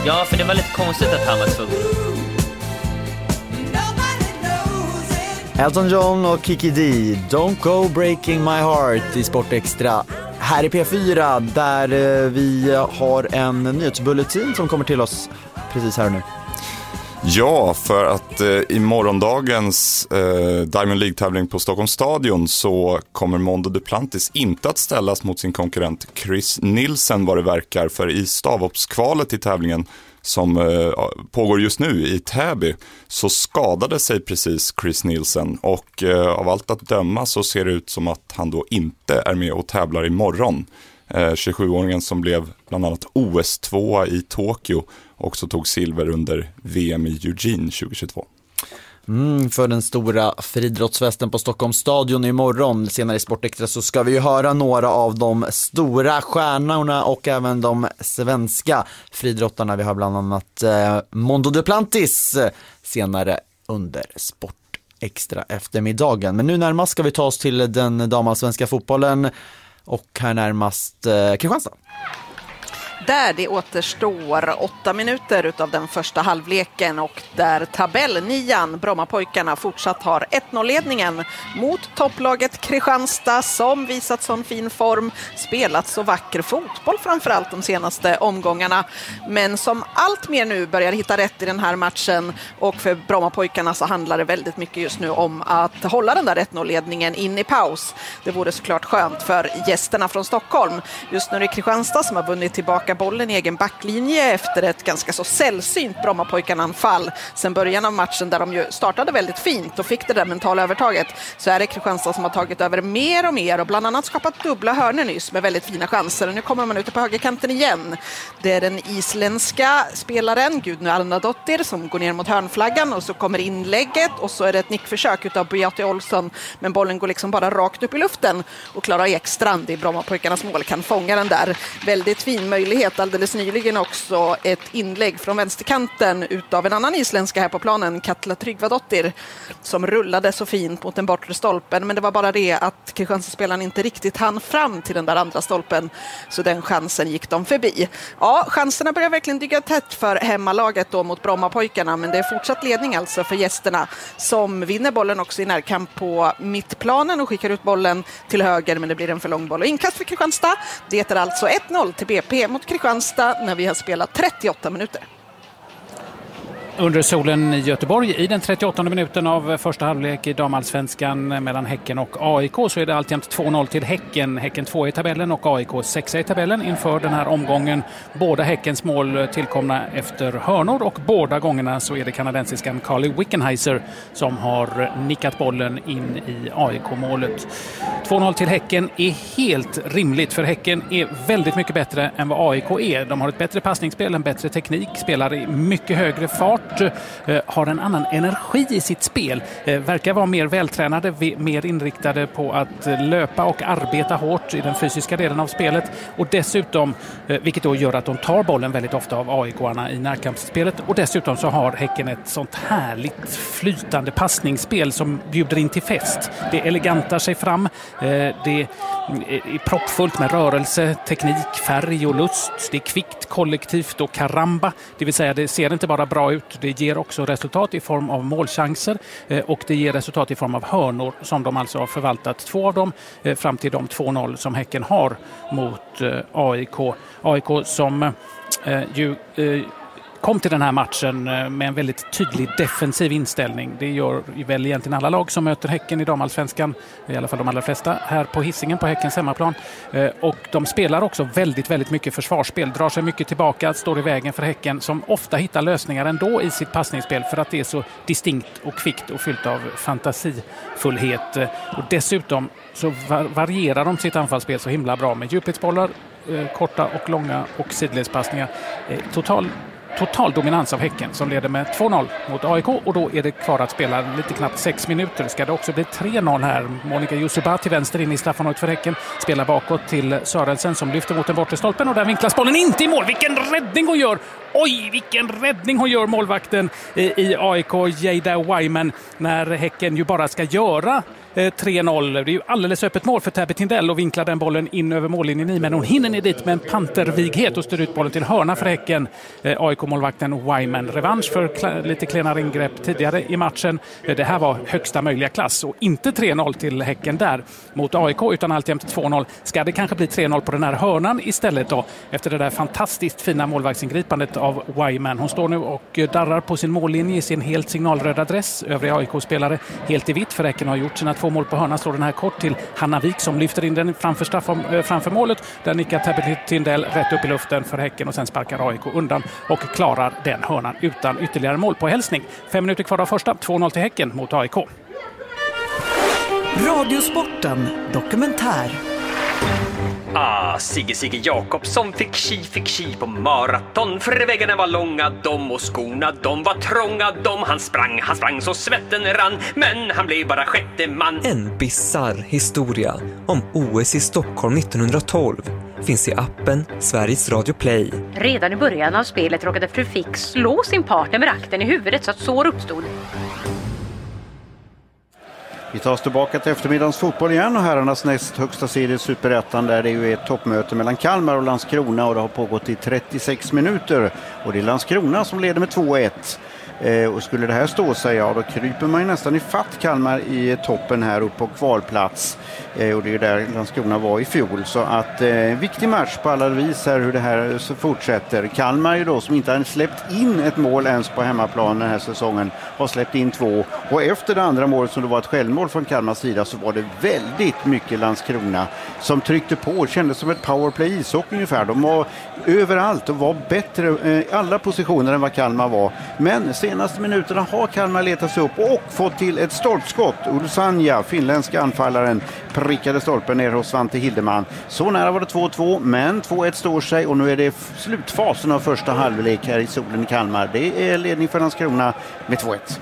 Ja, för det var lite konstigt att han var tvungen. Elton John och Kiki D, Don't Go Breaking My Heart i Sport Extra. Här i P fyra där vi har en nyhetsbulletin som kommer till oss precis här och nu. Ja, för att eh, i morgondagens eh, Diamond League-tävling på Stockholms stadion så kommer Mondo Duplantis inte att ställas mot sin konkurrent Chris Nielsen vad det verkar, för i stavhoppskvalet i tävlingen som eh, pågår just nu i Täby så skadade sig precis Chris Nielsen och eh, av allt att döma så ser det ut som att han då inte är med och tävlar imorgon. Eh, tjugosjuåringen som blev bland annat O S två i Tokyo och så tog silver under V M i Eugene tjugohundratjugotvå. Mm, för den stora friidrottsfesten på Stockholms stadion imorgon. Senare i Sportextra så ska vi ju höra några av de stora stjärnorna och även de svenska friidrottarna. Vi har bland annat eh, Mondo Duplantis senare under Sportextra eftermiddagen. Men nu närmast ska vi ta oss till den damallsvenska fotbollen och här närmast eh, Kristianstad. Där det återstår åtta minuter utav den första halvleken och där tabellnian Brommapojkarna fortsatt har ett noll-ledningen mot topplaget Kristianstad som visat sån fin form, spelat så vacker fotboll framförallt de senaste omgångarna, men som allt mer nu börjar hitta rätt i den här matchen, och för Brommapojkarna så handlar det väldigt mycket just nu om att hålla den där ett noll-ledningen in i paus. Det vore såklart skönt för gästerna från Stockholm. Just nu är det Kristianstad som har vunnit tillbaka bollen i egen backlinje efter ett ganska så sällsynt Brommapojkarna-anfall sen början av matchen där de ju startade väldigt fint och fick det där mentala övertaget. Så är det Kristianstad som har tagit över mer och mer och bland annat skapat dubbla hörnor nyss med väldigt fina chanser. Och nu kommer man ute på högerkanten igen. Det är den isländska spelaren Gudny Arnardottir som går ner mot hörnflaggan och så kommer inlägget och så är det ett nickförsök utav Beate Olsson, men bollen går liksom bara rakt upp i luften och Klara Ekstrand i Brommapojkarnas mål kan fånga den där. Väldigt fin möjlighet. Alldeles nyligen också ett inlägg från vänsterkanten utav en annan isländska här på planen, Katla Tryggvadottir, som rullade så fint mot den bortre stolpen, men det var bara det att Kristianstadsspelaren inte riktigt hann fram till den där andra stolpen, så den chansen gick de förbi. Ja, chanserna börjar verkligen dyga tätt för hemmalaget då mot Brommapojkarna, men det är fortsatt ledning alltså för gästerna som vinner bollen också i närkamp på mittplanen och skickar ut bollen till höger, men det blir en för lång boll och inkast för Kristianstad. Det är alltså ett noll till B P mot Kristianstad när vi har spelat trettioåtta minuter. Under solen i Göteborg i den trettioåttonde minuten av första halvlek i damallsvenskan mellan Häcken och A I K så är det alltjämt två noll till Häcken. Häcken två i tabellen och A I K sex i tabellen inför den här omgången. Båda Häckens mål tillkomna efter hörnor och båda gångerna så är det kanadensiskan Carly Wickenheiser som har nickat bollen in i A I K-målet. två noll till Häcken är helt rimligt, för Häcken är väldigt mycket bättre än vad A I K är. De har ett bättre passningsspel, en bättre teknik, spelar i mycket högre fart, har en annan energi i sitt spel, verkar vara mer vältränade, mer inriktade på att löpa och arbeta hårt i den fysiska delen av spelet, och dessutom, vilket då gör att de tar bollen väldigt ofta av A I K-arna i närkampsspelet, och dessutom så har Häcken ett sånt härligt flytande passningsspel som bjuder in till fest. Det elegantar sig fram, det är proppfullt med rörelse, teknik, färg och lust, det är kvickt, kollektivt och karamba, det vill säga det ser inte bara bra ut, det ger också resultat i form av målchanser och det ger resultat i form av hörnor som de alltså har förvaltat två av dem fram till de två noll som Häcken har mot A I K. A I K som ju kom till den här matchen med en väldigt tydlig defensiv inställning. Det gör väl egentligen alla lag som möter Häcken i damallsvenskan, i alla fall de allra flesta här på Hisingen på Häckens hemmaplan. Och de spelar också väldigt, väldigt mycket försvarsspel, drar sig mycket tillbaka, står i vägen för Häcken som ofta hittar lösningar ändå i sitt passningsspel för att det är så distinkt och kvickt och fyllt av fantasifullhet. Och dessutom så varierar de sitt anfallsspel så himla bra med djupledsbollar, korta och långa och sidledspassningar. Total Total dominans av Häcken som leder med två noll mot A I K, och då är det kvar att spela lite knappt sex minuter. Ska det också bli tre noll här. Monica Jusuba till vänster in i straffområdet för Häcken. Spelar bakåt till Sörensen som lyfter mot den bortre stolpen och där vinklas bollen inte i mål. Vilken räddning hon gör! Oj, vilken räddning hon gör, målvakten i A I K, Jada Wyman, när Häcken ju bara ska göra tre noll. Det är ju alldeles öppet mål för Tabby Tindell och vinklar den bollen in över mållinjen i, men hon hinner ner dit med en pantervighet och styr ut bollen till hörna för Häcken. A I K A I K-målvakten Wyman. Revansch för kla- lite klenare ingrepp tidigare i matchen. Det här var högsta möjliga klass och inte tre noll till Häcken där mot A I K utan alltjämt två noll. Ska det kanske bli tre noll på den här hörnan istället då efter det där fantastiskt fina målvaktsingripandet av Wyman. Hon står nu och darrar på sin mållinje i sin helt signalröda dress. Övriga A I K-spelare helt i vitt, för Häcken har gjort sina två mål på hörnan. Slår den här kort till Hanna Wik som lyfter in den framför, straff, äh, framför målet. Där nickar Tabby Tindell rätt upp i luften för Häcken och sen sparkar A I K undan och klarar den hörnan utan ytterligare mål på hälsning. Fem minuter kvar av första, två noll till Häcken mot A I K. Radiosporten dokumentär. Ah, Sigge Sigge Jakobsson fick chi, fick chi på maraton. För väggarna var långa, dom och skorna, de var trånga, dom. Han sprang, han sprang så svetten rann, men han blev bara sjätte man. En bizarr historia om O S i Stockholm nittonhundratolv finns i appen Sveriges Radio Play. Redan i början av spelet råkade fru Fix slå sin partner med rakten i huvudet så att sår uppstod. Vi tar oss tillbaka till eftermiddagens fotboll igen och herrarnas näst högsta serie Superettan, där det ju är ett toppmöte mellan Kalmar och Landskrona och det har pågått i trettiosex minuter och det är Landskrona som leder med två ett. Eh, och skulle det här stå sig, ja då kryper man ju nästan i fatt Kalmar i toppen här uppe på kvalplats. Eh, och det är där Landskrona var i fjol. Så att eh, viktig match på alla vis här hur det här så fortsätter. Kalmar ju då som inte har släppt in ett mål ens på hemmaplan den här säsongen har släppt in två. Och efter det andra målet som det var ett självmål från Kalmars sida så var det väldigt mycket Landskrona som tryckte på. Kändes som ett powerplay ishockey ungefär. De var överallt och var bättre i eh, alla positioner än vad Kalmar var. Men senaste minuterna har Kalmar letat sig upp och fått till ett stolpskott. Ulsanja, finländska anfallaren, prickade stolpen ner hos Svante Hildeman. Så nära var det två två, men två ett står sig och nu är det slutfasen av första halvlek här i solen i Kalmar. Det är ledning för Landskrona med två ett.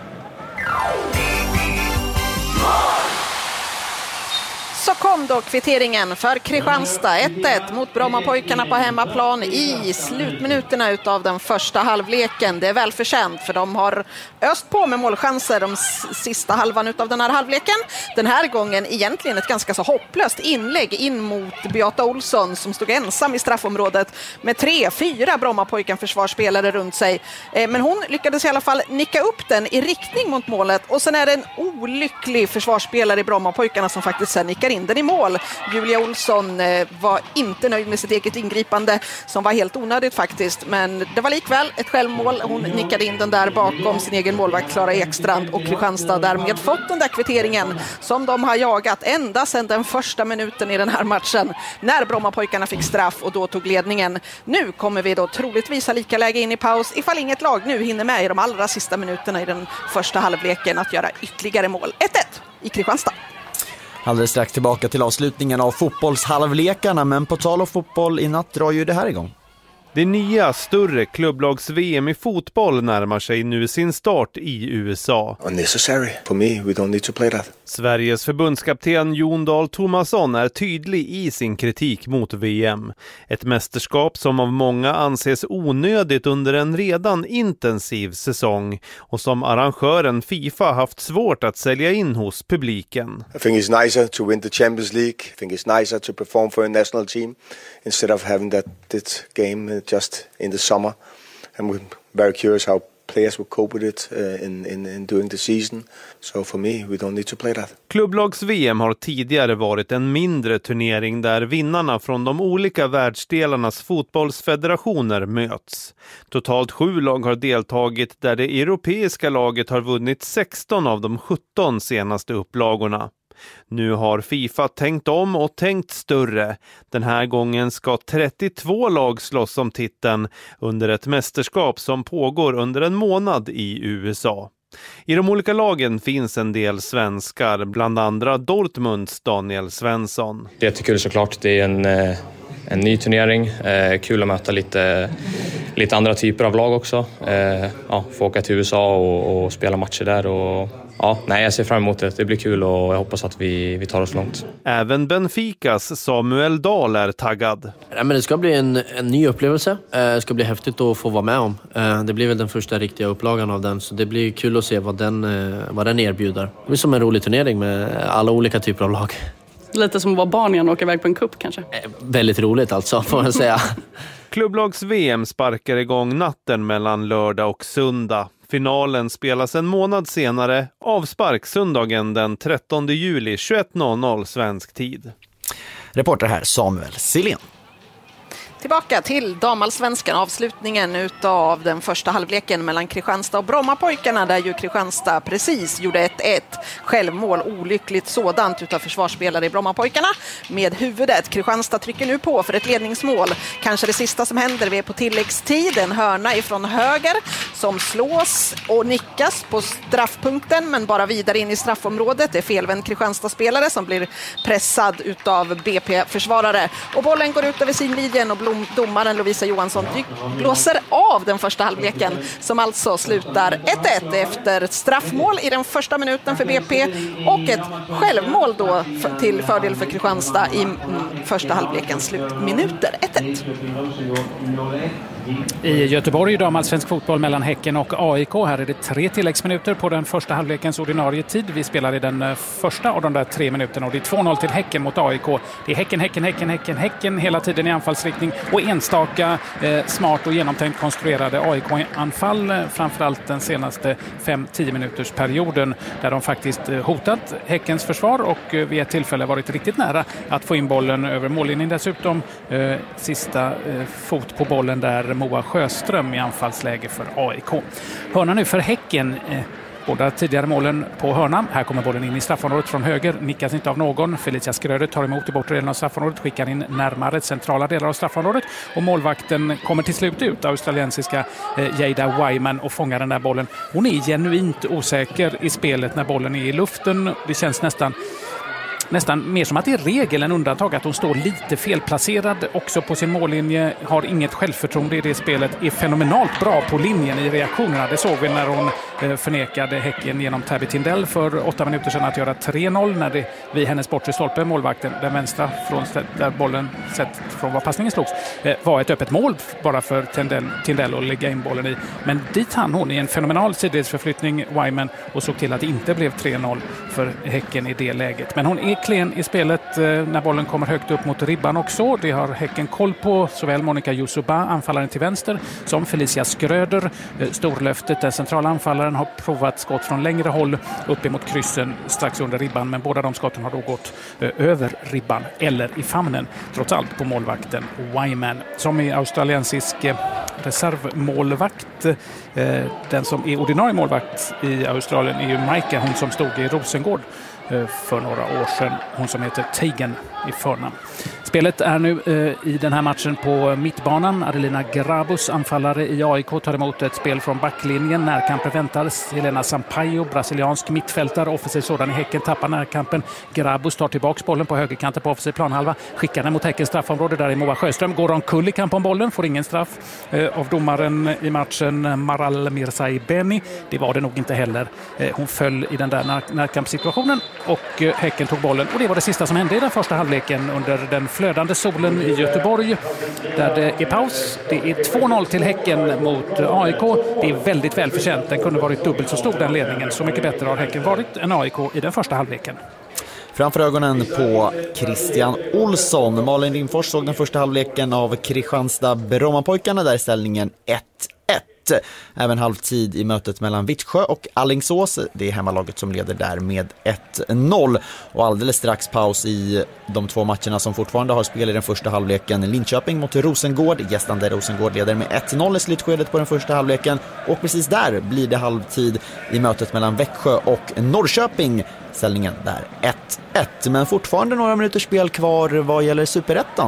Så kom då kvitteringen för Kristianstad. ett ett mot Brommapojkarna på hemmaplan i slutminuterna utav den första halvleken. Det är välförtjänt för de har öst på med målchanser de sista halvan utav den här halvleken. Den här gången egentligen ett ganska så hopplöst inlägg in mot Beata Olsson som stod ensam i straffområdet med tre, fyra Brommapojkan försvarsspelare runt sig. Men hon lyckades i alla fall nicka upp den i riktning mot målet och sen är det en olycklig försvarsspelare i Brommapojkarna som faktiskt sen nickar in den i mål. Julia Olsson eh, var inte nöjd med sitt eget ingripande som var helt onödigt faktiskt, men det var likväl ett självmål. Hon nickade in den där bakom sin egen målvakt Klara Ekstrand och Kristianstad därmed fått den där kvitteringen som de har jagat ända sedan den första minuten i den här matchen när Brommapojkarna fick straff och då tog ledningen. Nu kommer vi då troligtvis ha lika läge in i paus ifall inget lag nu hinner med i de allra sista minuterna i den första halvleken att göra ytterligare mål. ett ett i Kristianstad. Alldeles strax tillbaka till avslutningen av fotbollshalvlekarna, men på tal om fotboll i natt drar ju det här igång. Det nya större klubblags-V M i fotboll närmar sig nu sin start i U S A. Unnecessary for me, we don't need to play that. Sveriges förbundskapten Jon Dahl Tomasson är tydlig i sin kritik mot V M. Ett mästerskap som av många anses onödigt under en redan intensiv säsong och som arrangören FIFA haft svårt att sälja in hos publiken. I think it's nicer to win the Champions League. I think it's nicer to perform for a national team instead of having that this game just in the summer. And we're very curious how players will cope with it uh, in, in, in during the season. So for me, we don't need to play that. Klubblags-V M har tidigare varit en mindre turnering där vinnarna från de olika världsdelarnas fotbollsfederationer möts. Totalt sju lag har deltagit där det europeiska laget har vunnit sexton av de sjutton senaste upplagorna. Nu har FIFA tänkt om och tänkt större. Den här gången ska trettiotvå lag slåss om titeln under ett mästerskap som pågår under en månad i U S A. I de olika lagen finns en del svenskar, bland andra Dortmunds Daniel Svensson. Det är jättekul såklart, det är en, en ny turnering, kul att möta lite, lite andra typer av lag också. Ja, få åka till U S A och, och spela matcher där och ja, nej, jag ser fram emot det. Det blir kul och jag hoppas att vi, vi tar oss långt. Även Benficas Samuel Dahl är taggad. Ja, men det ska bli en, en ny upplevelse. Det ska bli häftigt att få vara med om. Det blir väl den första riktiga upplagan av den. Så det blir kul att se vad den, vad den erbjuder. Det blir som en rolig turnering med alla olika typer av lag. Lite som att vara barn igen och åka iväg på en kupp kanske. Väldigt roligt alltså, får man säga. Klubblags-V M sparkar igång natten mellan lördag och söndag. Finalen spelas en månad senare, avspark söndagen den trettonde juli tjugoett noll noll svensk tid. Reporter här Samuel Silén. Tillbaka till damallsvenskan, avslutningen utav den första halvleken mellan Kristianstad och Brommapojkarna, där ju Kristianstad precis gjorde ett ett självmål, olyckligt sådant, utav försvarsspelare i Brommapojkarna med huvudet. Kristianstad trycker nu på för ett ledningsmål, kanske det sista som händer. Vi är på tilläggstid, en hörna ifrån höger som slås och nickas på straffpunkten, men bara vidare in i straffområdet. Det är felvänd Kristianstad-spelare som blir pressad utav B P-försvarare, och bollen går ut över sidlinjen och domaren Lovisa Johansson blåser av den första halvleken, som alltså slutar ett ett efter straffmål i den första minuten för B P och ett självmål då för, till fördel för Kristianstad i mm, första halvlekens slutminuter. ett ett. I Göteborg damallsvensk fotboll mellan Häcken och A I K. Här är det tre tilläggsminuter på den första halvlekens ordinarie tid. Vi spelar i den första av de där tre minuterna, och det är två noll till Häcken mot A I K. Det är Häcken, Häcken, Häcken, Häcken, Häcken hela tiden i anfallsriktning, och enstaka eh, smart och genomtänkt konstruerade A I K-anfall, eh, framförallt den senaste fem till tio minuters perioden, där de faktiskt eh, hotat Häckens försvar och eh, vid ett tillfälle varit riktigt nära att få in bollen över mållinjen dessutom. Eh, sista eh, fot på bollen där Moa Sjöström i anfallsläge för A I K. Hörna nu för Häcken. Eh, Båda tidigare målen på hörnan. Här kommer bollen in i straffområdet från höger. Nickas inte av någon. Felicia Skröder tar emot i bortre delen av straffområdet. Skickar in närmare centrala delar av straffområdet. Och målvakten kommer till slut ut. Australiensiska eh, Jada Wyman och fångar den där bollen. Hon är genuint osäker i spelet när bollen är i luften. Det känns nästan... Nästan mer som att det är regel än undantag att hon står lite felplacerad också på sin mållinje, har inget självförtroende i det spelet, är fenomenalt bra på linjen i reaktionerna. Det såg vi när hon förnekade Häcken genom Tabby Tindell för åtta minuter sedan att göra tre noll när det vid hennes bortre stolpe, målvakten, den vänstra från där bollen sett från var passningen slogs, var ett öppet mål bara för Tindell, Tindell att lägga in bollen i. Men dit hann hon i en fenomenal sidledsförflyttning, Wyman, och såg till att det inte blev tre noll för Häcken i det läget. Men hon är klen i spelet eh, när bollen kommer högt upp mot ribban också. Det har Häcken koll på. Såväl Monica Yusuba, anfallaren till vänster, som Felicia Skröder, eh, storlöftet. Den centrala anfallaren har provat skott från längre håll upp emot kryssen strax under ribban, men båda de skotten har då gått eh, över ribban eller i famnen, trots allt på målvakten Wyman, som är australiensisk eh, reservmålvakt. Eh, den som är ordinarie målvakt i Australien är ju Maika, hon som stod i Rosengård för några år sedan, hon som heter Teigen i förnamn. Spelet är nu eh, i den här matchen på mittbanan. Adelina Grabus, anfallare i A I K, tar emot ett spel från backlinjen. Närkampen väntas. Helena Sampaio, brasiliansk mittfältare, offensiv sådan i Häcken, tappar närkampen. Grabus tar tillbaka bollen på högerkanten på offensiv planhalva, skickar den mot Häckens straffområde. Där är Moa Sjöström, går omkull i kamp om bollen, får ingen straff eh, av domaren i matchen, Maral Mirzai Beni. Det var det nog inte heller. Eh, hon föll i den där när- närkampssituationen och eh, Häcken tog bollen, och det var det sista som hände i den första halvleken under den flödande solen i Göteborg, där det är paus. Det är två noll till Häcken mot A I K. Det är väldigt välförtjänt. Den kunde varit dubbelt så stor, den ledningen. Så mycket bättre har Häcken varit än A I K i den första halvleken. Framför ögonen på Christian Olsson. Malin Lindfors såg den första halvleken av Kristianstad Brommapojkarna, där ställningen ett ett. Även halvtid i mötet mellan Vittsjö och Alingsås. Det är hemmalaget som leder där med ett noll. Och alldeles strax paus i de två matcherna som fortfarande har spel i den första halvleken. Linköping mot Rosengård. Gästande Rosengård leder med ett noll i slutskedet på den första halvleken. Och precis där blir det halvtid i mötet mellan Växjö och Norrköping. Ställningen där ett ett. Men fortfarande några minuters spel kvar vad gäller Superettan.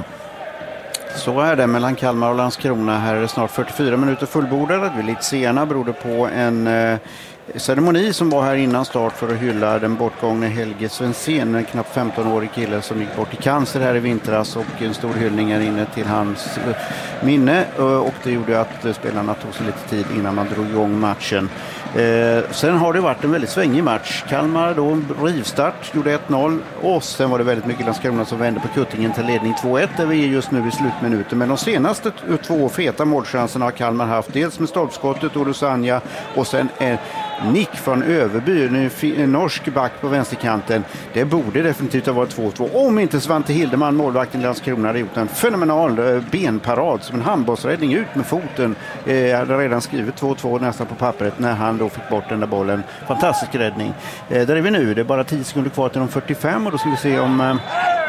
Så är det mellan Kalmar och Landskrona. Här är det snart fyrtiofyra minuter fullbordade. Vi är lite sena, berodde på en eh, ceremoni som var här innan start för att hylla den bortgångne Helge Svensén, en knappt femton-årig kille som gick bort i cancer här i vintras, och en stor hyllning är inne till hans eh, minne, och det gjorde att eh, spelarna tog sig lite tid innan man drog igång matchen. Eh, sen har det varit en väldigt svängig match. Kalmar då rivstart, gjorde ett noll, och sen var det väldigt mycket Landskrona som vände på kuttingen till ledning två ett, där vi är just nu i slutminuten. Men de senaste t- två feta målchanserna har Kalmar haft, dels med stolpskottet och Rosanja, och sen en nick från Överby, en, en norsk back på vänsterkanten. Det borde definitivt ha varit två två. Om inte Svante Hildeman, målvakten i Landskrona, hade gjort en fenomenal benparad som en handbollsräddning ut med foten. Eh, hade redan skrivit två två nästan på pappret när han då fick bort den där bollen. Fantastisk räddning. Eh, där är vi nu. Det är bara tio sekunder kvar till de fyrtiofem och då ska vi se om eh,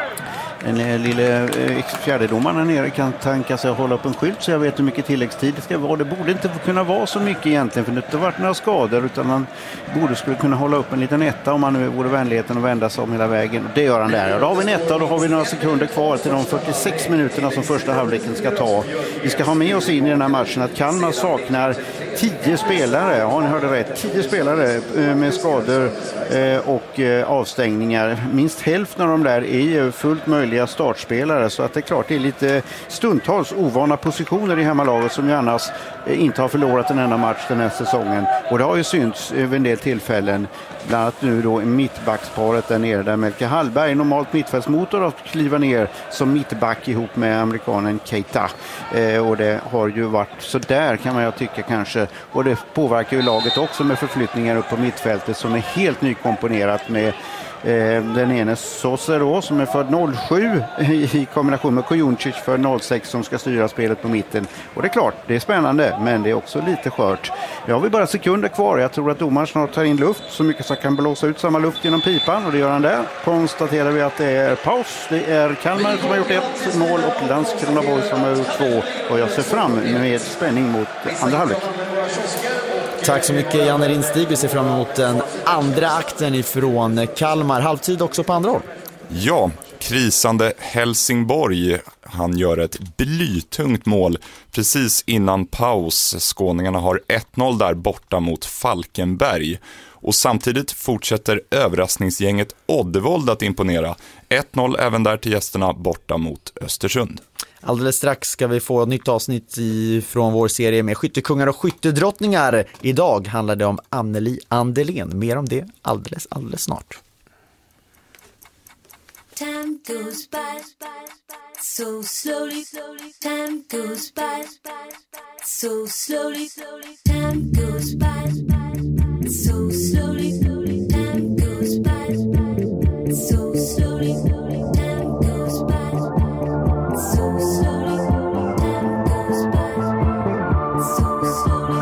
en lille eh, fjärdedomaren här nere kan tanka sig och hålla upp en skylt så jag vet hur mycket tilläggstid det ska vara. Det borde inte kunna vara så mycket egentligen för det har inte varit några skador utan man borde skulle kunna hålla upp en liten etta om man nu vore vänligheten att vända sig om hela vägen. Det gör han där. Ja, då har vi en etta och då har vi några sekunder kvar till de fyrtiosex minuterna som första halvleken ska ta. Vi ska ha med oss in i den här matchen att Kalmar saknar tio spelare. Ja, ni hörde rätt. Tio spelare med skador och avstängningar. Minst hälften av dem där är ju fullt möjliga startspelare så att det är klart det är lite stundtals ovana positioner i hemmalaget som ju annars inte har förlorat en enda match den här säsongen. Och det har ju synts över en del tillfällen. Bland annat nu då i mittbacksparet där nere där Melke Hallberg, normalt mittfältsmotor, att kliva ner som mittback ihop med amerikanen Keita. Eh, och det har ju varit så där kan man ju tycka kanske. Och det påverkar ju laget också med förflyttningar upp på mittfältet som är helt nykomponerat med den ene Sosero som är född noll sju i kombination med Kojunčić för noll sex som ska styra spelet på mitten. Och det är klart, det är spännande men det är också lite skört. Nu har vi bara sekunder kvar. Jag tror att domaren snart tar in luft så mycket så att kan blåsa ut samma luft genom pipan och det gör han där. Konstaterar vi att det är paus. Det är Kalmar som har gjort ett mål och Landskrona Boys som har gjort två och jag ser fram med spänning mot andra halvlek. Tack så mycket Janne Rinstig. Vi ser fram emot den andra akten ifrån Kalmar. Halvtid också på andra håll. Ja, krisande Helsingborg. Han gör ett blytungt mål precis innan paus. Skåningarna har ett noll där borta mot Falkenberg. Och samtidigt fortsätter överraskningsgänget Oddevold att imponera. ett noll även där till gästerna borta mot Östersund. Alldeles strax ska vi få ett nytt avsnitt i, från vår serie med skyttekungar och skyttedrottningar. Idag handlar det om Anneli Andelén. Mer om det alldeles, alldeles snart. Time goes by so slowly, time goes by so slowly, time goes by so slowly, time goes by so slowly, time goes by so slowly, time goes by so slowly.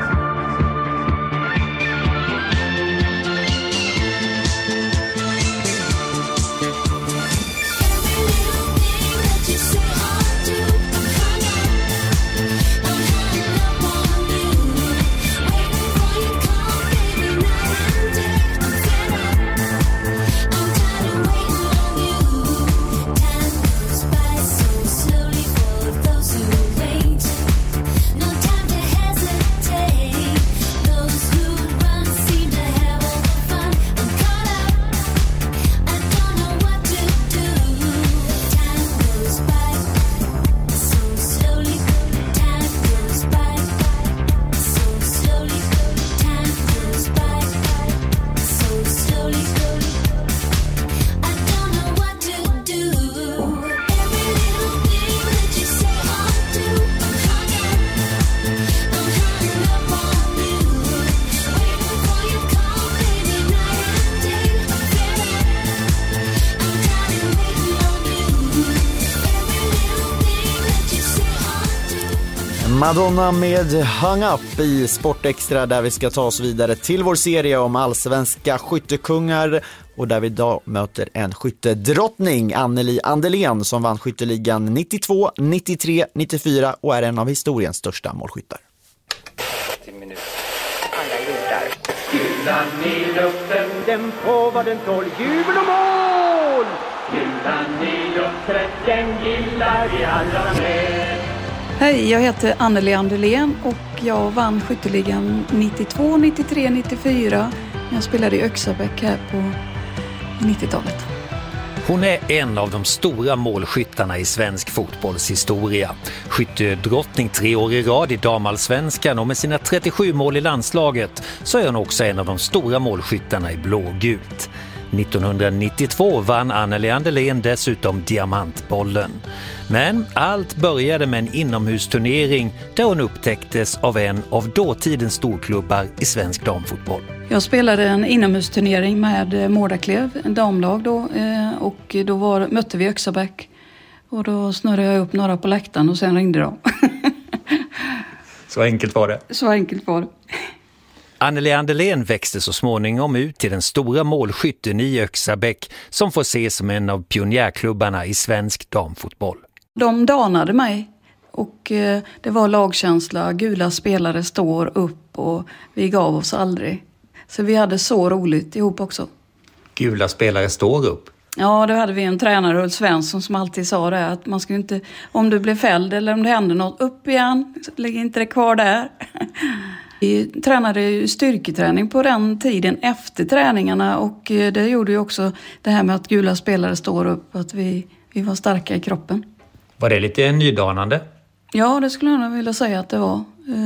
Madonna med Hang Up i Sportextra där vi ska ta oss vidare till vår serie om allsvenska skyttekungar och där vi idag möter en skyttedrottning, Anneli Andelén, som vann skytteligan nittiotvå, nittiotre, nittiofyra och är en av historiens största målskyttar. Kulan i luften, den på vad den tål, jubel och mål! Kulan i luften, den gillar vi alla med. Hej, jag heter Anneli Andelén och jag vann skytteligan nittiotvå, nittiotre, nittiofyra. Jag spelade i Öxabäck här på nittiotalet. Hon är en av de stora målskyttarna i svensk fotbollshistoria. Skyttedrottning tre år i rad i damallsvenskan och med sina trettiosju mål i landslaget så är hon också en av de stora målskyttarna i blågult. nittonhundranittiotvå vann Anneli Anderlén dessutom Diamantbollen. Men allt började med en inomhusturnering där hon upptäcktes av en av dåtidens storklubbar i svensk damfotboll. Jag spelade en inomhusturnering med Mårdaklev, en damlag då, och då var, mötte vi Öxabäck. Och då snurrade jag upp några på läktaren och sen ringde de. Så enkelt var det. Så enkelt var det. Anneli Anderlén växte så småningom ut till den stora målskytten i Öxabäck som får ses som en av pionjärklubbarna i svensk damfotboll. De danade mig och eh, det var lagkänsla, gula spelare står upp och vi gav oss aldrig. Så vi hade så roligt ihop också. Gula spelare står upp? Ja, då hade vi en tränare, Ulf Svensson, som alltid sa det att man skulle inte, om du blev fälld eller om det hände något, upp igen, lägg inte det kvar där. Vi tränade ju styrketräning på den tiden efter träningarna och det gjorde ju också det här med att gula spelare står upp, att vi, vi var starka i kroppen. Var det lite nydanande? Ja, det skulle jag nog vilja säga att det var.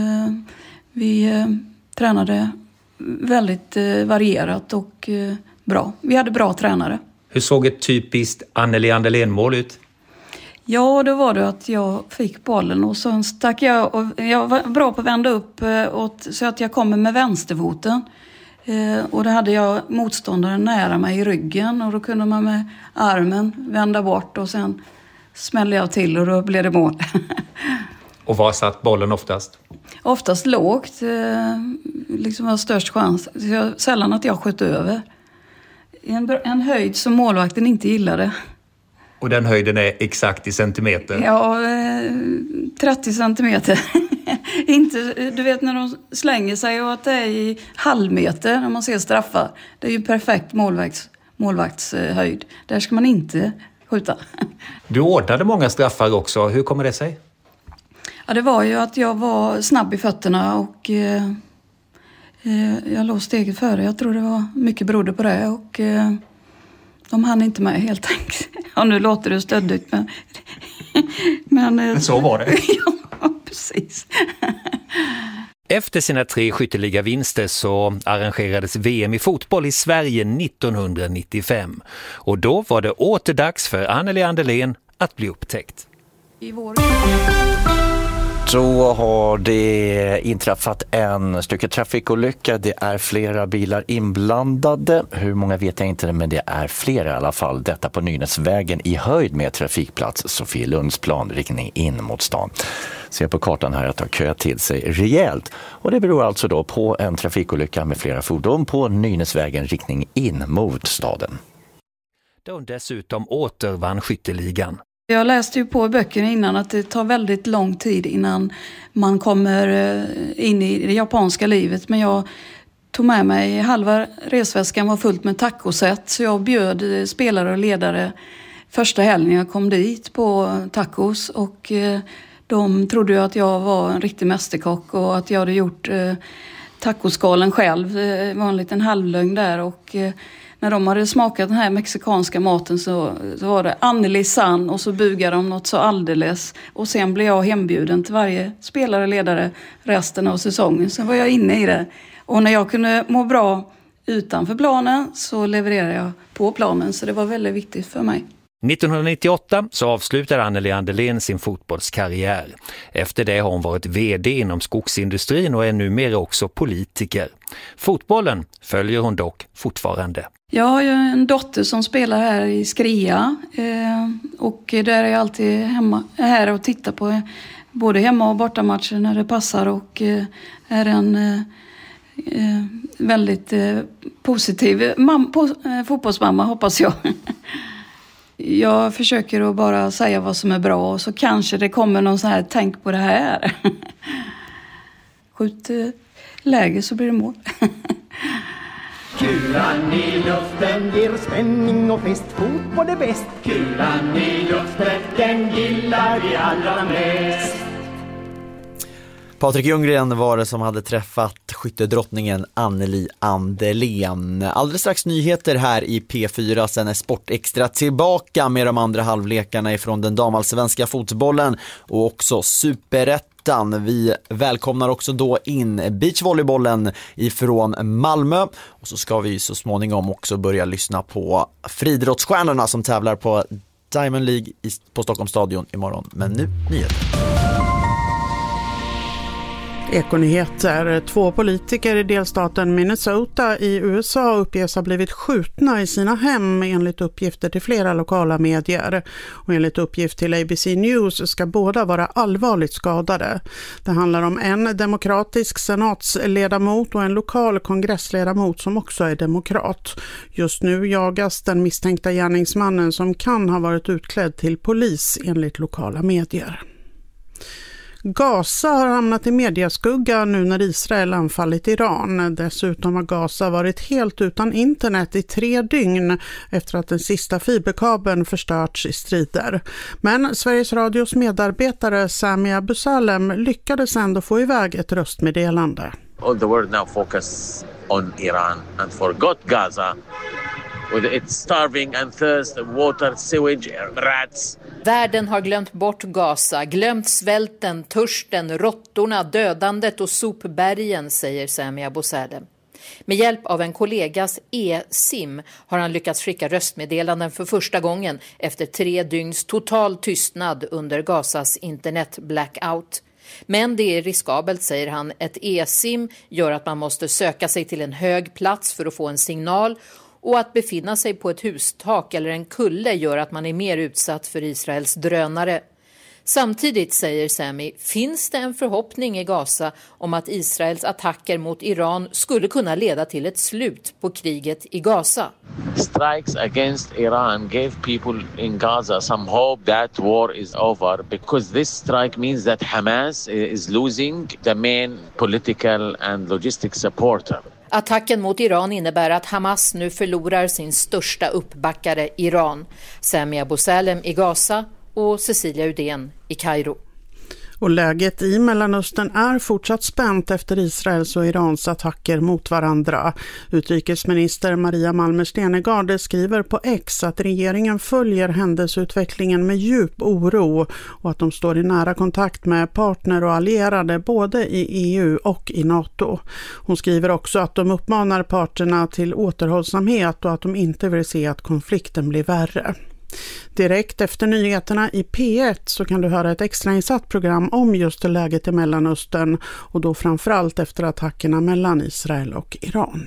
Vi tränade väldigt varierat och bra. Vi hade bra tränare. Hur såg ett typiskt Anneli Anderlén-mål ut? Ja, då var det att jag fick bollen och sen stack jag och jag var bra på att vända upp åt, så att jag kommer med vänsterfoten. Eh, och då hade jag motståndaren nära mig i ryggen och då kunde man med armen vända bort och sen smällde jag till och då blev det mål. Och var satt bollen oftast? Oftast lågt, eh, liksom var störst chans. Så jag, sällan att jag sköt över. En, en höjd som målvakten inte gillade. Och den höjden är exakt i centimeter? Ja, trettio centimeter. Inte, du vet när de slänger sig och att det är i halvmeter när man ser straffar. Det är ju perfekt målvakts, målvaktshöjd. Där ska man inte skjuta. Du ordnade många straffar också. Hur kommer det sig? Ja, det var ju att jag var snabb i fötterna och eh, jag låg steget före. Jag tror det var mycket berodde på det och eh, de hann inte med helt enkelt. Ja, nu låter det stöddigt, men... men, men så var det. Ja, precis. Efter sina tre skytteligavinster så arrangerades V M i fotboll i Sverige nittonhundranittiofem. Och då var det åter dags för Anneli Anderlén att bli upptäckt. I vår... Så har det inträffat en stycke trafikolycka. Det är flera bilar inblandade. Hur många vet jag inte, men det är flera i alla fall. Detta på Nynäsvägen i höjd med trafikplats Sofielundsplan, riktning in mot stan. Ser på kartan här att det har köat till sig rejält. Och det beror alltså då på en trafikolycka med flera fordon på Nynäsvägen, riktning in mot staden. De dessutom återvann skytteligan. Jag läste ju på böckerna innan att det tar väldigt lång tid innan man kommer in i det japanska livet. Men jag tog med mig, halva resväskan var fullt med tacoset. Så jag bjöd spelare och ledare första helgen jag kom dit på tacos. Och de trodde ju att jag var en riktig mästerkock och att jag hade gjort tacoskalen själv. Det var en liten halvlögn där och... När de hade smakat den här mexikanska maten så, så var det Anneli San och så bugade de något så alldeles. Och sen blev jag hembjuden till varje spelare och ledare resten av säsongen. Sen var jag inne i det. Och när jag kunde må bra utanför planen så levererade jag på planen. Så det var väldigt viktigt för mig. nittonhundranittioåtta så avslutade Anneli Anderlén sin fotbollskarriär. Efter det har hon varit vd inom skogsindustrin och är numera också politiker. Fotbollen följer hon dock fortfarande. Jag har ju en dotter som spelar här i Skria eh, och där är jag alltid hemma, här och tittar på både hemma- och bortamatcher när det passar och eh, är en eh, väldigt eh, positiv mam- po- eh, fotbollsmamma hoppas jag. Jag försöker att bara säga vad som är bra och så kanske det kommer någon sån här tänk på det här. Skjut eh, läge så blir det mål. Kulan i luften ger spänning och fest, fotboll är bäst. Kulan i luften, den gillar vi allra mest. Patrik Ljunggren var det som hade träffat skyttedrottningen Anneli Anderlén. Alldeles strax nyheter här i P fyra, sen är Sportextra tillbaka med de andra halvlekarna ifrån den damallsvenska fotbollen och också Superettan. ettan. Vi välkomnar också då in beachvolleybollen ifrån Malmö. Och så ska vi så småningom också börja lyssna på friidrottsstjärnorna som tävlar på Diamond League på Stockholms stadion imorgon. Men nu nyheter. Ekonyheter. Två politiker i delstaten Minnesota i U S A uppges ha blivit skjutna i sina hem enligt uppgifter till flera lokala medier. Och enligt uppgift till A B C News ska båda vara allvarligt skadade. Det handlar om en demokratisk senatsledamot och en lokal kongressledamot som också är demokrat. Just nu jagas den misstänkta gärningsmannen som kan ha varit utklädd till polis enligt lokala medier. Gaza har hamnat i mediaskugga nu när Israel anfallit Iran. Dessutom har Gaza varit helt utan internet i tre dygn efter att den sista fiberkabeln förstörts i strider. Men Sveriges Radios medarbetare Sami Abu Salem lyckades ändå få iväg ett röstmeddelande. All the world now focus on Iran and forgot Gaza. With its starving and thirst, water, sewage, rats. Världen har glömt bort Gaza, glömt svälten, törsten, råttorna, dödandet och sopbergen, säger Sami Abu Salem. Med hjälp av en kollegas e-sim har han lyckats skicka röstmeddelanden för första gången efter tre dygns total tystnad under Gazas internet-blackout. Men det är riskabelt, säger han. Ett e-sim gör att man måste söka sig till en hög plats för att få en signal. Och att befinna sig på ett hustak eller en kulle gör att man är mer utsatt för Israels drönare. Samtidigt, säger Sami, finns det en förhoppning i Gaza om att Israels attacker mot Iran skulle kunna leda till ett slut på kriget i Gaza. Strikes against Iran gave people in Gaza some hope that war is over because this strike means that Hamas is losing the main political and logistic supporter. Attacken mot Iran innebär att Hamas nu förlorar sin största uppbackare, Iran. Sami Abu Salem i Gaza och Cecilia Udén i Kairo. Och läget i Mellanöstern är fortsatt spänt efter Israels och Irans attacker mot varandra. Utrikesminister Maria Malmer Stenergard skriver på X att regeringen följer händelseutvecklingen med djup oro och att de står i nära kontakt med partner och allierade både i E U och i NATO. Hon skriver också att de uppmanar parterna till återhållsamhet och att de inte vill se att konflikten blir värre. Direkt efter nyheterna i P ett så kan du höra ett extrainsatt program om just läget i Mellanöstern och då framförallt efter attackerna mellan Israel och Iran.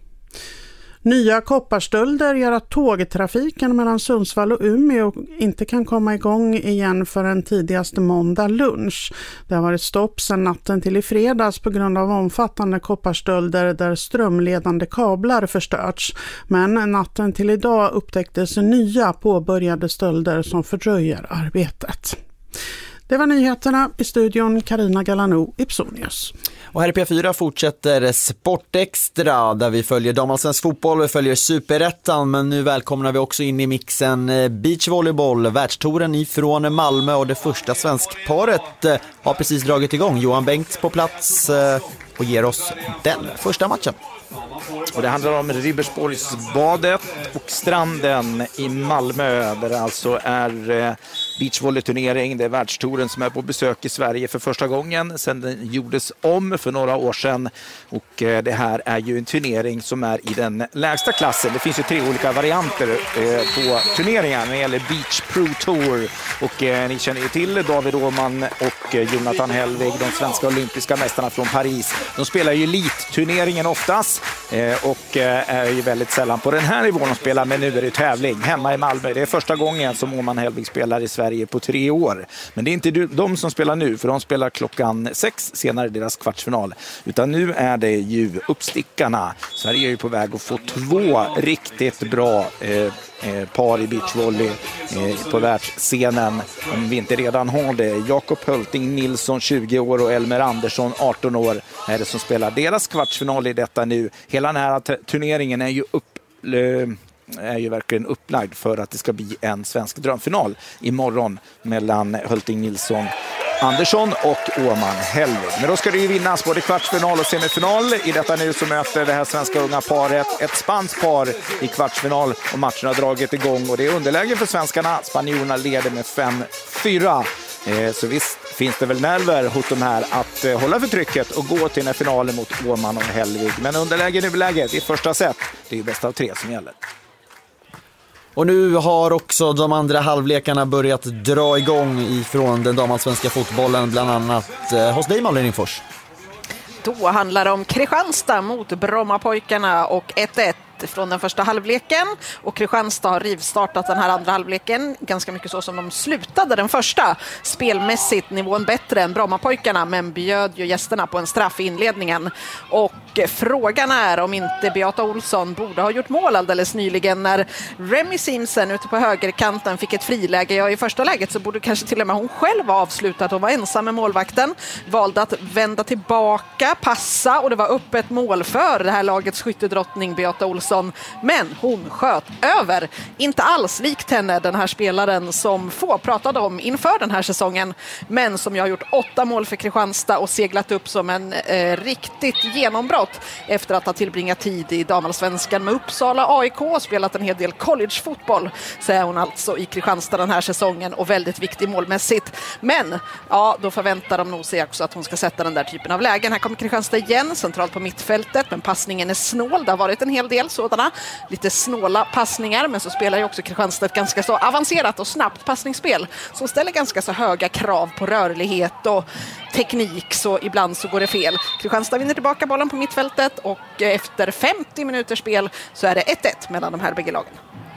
Nya kopparstölder gör att tågtrafiken mellan Sundsvall och Umeå inte kan komma igång igen förrän tidigast måndag lunch. Det har varit stopp sedan natten till i fredags på grund av omfattande kopparstölder där strömledande kablar förstörts. Men natten till idag upptäcktes nya påbörjade stölder som fördröjer arbetet. Det var nyheterna i studion. Carina Galano, Ipsonius. Och här i P fyra fortsätter Sportextra där vi följer damallsvensk fotboll, vi följer superettan, men nu välkomnar vi också in i mixen beachvolleyboll, världstouren ifrån Malmö och det första svenskparet har precis dragit igång. Johan Bengts på plats och ger oss den första matchen. Och det handlar om Ribersborgsbadet och stranden i Malmö där det alltså är beachvolleyturnering. Det är världstouren som är på besök i Sverige för första gången sedan den gjordes om för några år sedan. Och det här är ju en turnering som är i den lägsta klassen. Det finns ju tre olika varianter på turneringar när det gäller Beach Pro Tour. Och ni känner ju till David Åhman och Jonathan Hellvig, de svenska olympiska mästarna från Paris. De spelar ju elitturneringen oftast och är ju väldigt sällan på den här nivån de spelar, men nu är det tävling hemma i Malmö. Det är första gången som Åhman Hellvig spelar i Sverige på tre år. Men det är inte de som spelar nu, för de spelar klockan sex senare deras kvartsfinal. Utan nu är det ju uppstickarna. Sverige är ju på väg att få två riktigt bra eh, par i beachvolley eh, på världsscenen, om vi inte redan har det. Jakob Hölting Nilsson tjugo år och Elmer Andersson arton år är det som spelar deras kvartsfinal i detta nu. Hela den här turneringen är ju upp är ju verkligen upplagd för att det ska bli en svensk drömfinal imorgon mellan Hölting Nilsson Andersson och Åhman Hellvig. Men då ska det ju vinnas både kvartsfinal och semifinal. I detta nu så möter det här svenska unga paret ett spanskt par i kvartsfinal och matchen har dragit igång och det är underläge för svenskarna. Spanjorerna leder med fem fyra. Så visst finns det väl nerver hos de här att eh, hålla för trycket och gå till den här finalen mot Åman och Hellvig. Men underläge nu läget i första set, det är ju bästa av tre som gäller. Och nu har också de andra halvlekarna börjat dra igång ifrån den damallsvenska fotbollen, bland annat eh, hos dig Malin Lindfors. Då handlar det om Kristianstad mot Brommapojkarna och ett ett från den första halvleken, och Kristianstad har rivstartat den här andra halvleken ganska mycket så som de slutade den första. Spelmässigt nivån bättre än Brommapojkarna, men bjöd ju gästerna på en straff i inledningen. Och frågan är om inte Beata Olsson borde ha gjort mål alldeles nyligen när Remy Simpson ute på högerkanten fick ett friläge. Ja, i första läget så borde kanske till och med hon själv ha avslutat. Hon var ensam med målvakten, valde att vända tillbaka, passa, och det var öppet mål för det här lagets skyttedrottning Beata Olsson. Men hon sköt över. Inte alls likt henne, den här spelaren som få pratade om inför den här säsongen, men som jag har gjort åtta mål för Kristianstad och seglat upp som en eh, riktigt genombrott efter att ha tillbringat tid i damallsvenskan med Uppsala A I K och spelat en hel del collegefotboll. Så är hon alltså i Kristianstad den här säsongen och väldigt viktig målmässigt. Men ja, då förväntar de nog sig också att hon ska sätta den där typen av lägen. Här kommer Kristianstad igen, centralt på mittfältet, men passningen är snål. Det har varit en hel del sådana lite snåla passningar, men så spelar ju också Kristianstad ett ganska så avancerat och snabbt passningsspel som ställer ganska så höga krav på rörlighet och teknik, så ibland så går det fel. Kristianstad vinner tillbaka bollen på mittfältet och efter femtio minuters spel så är det ett ett mellan de här bägge lagen.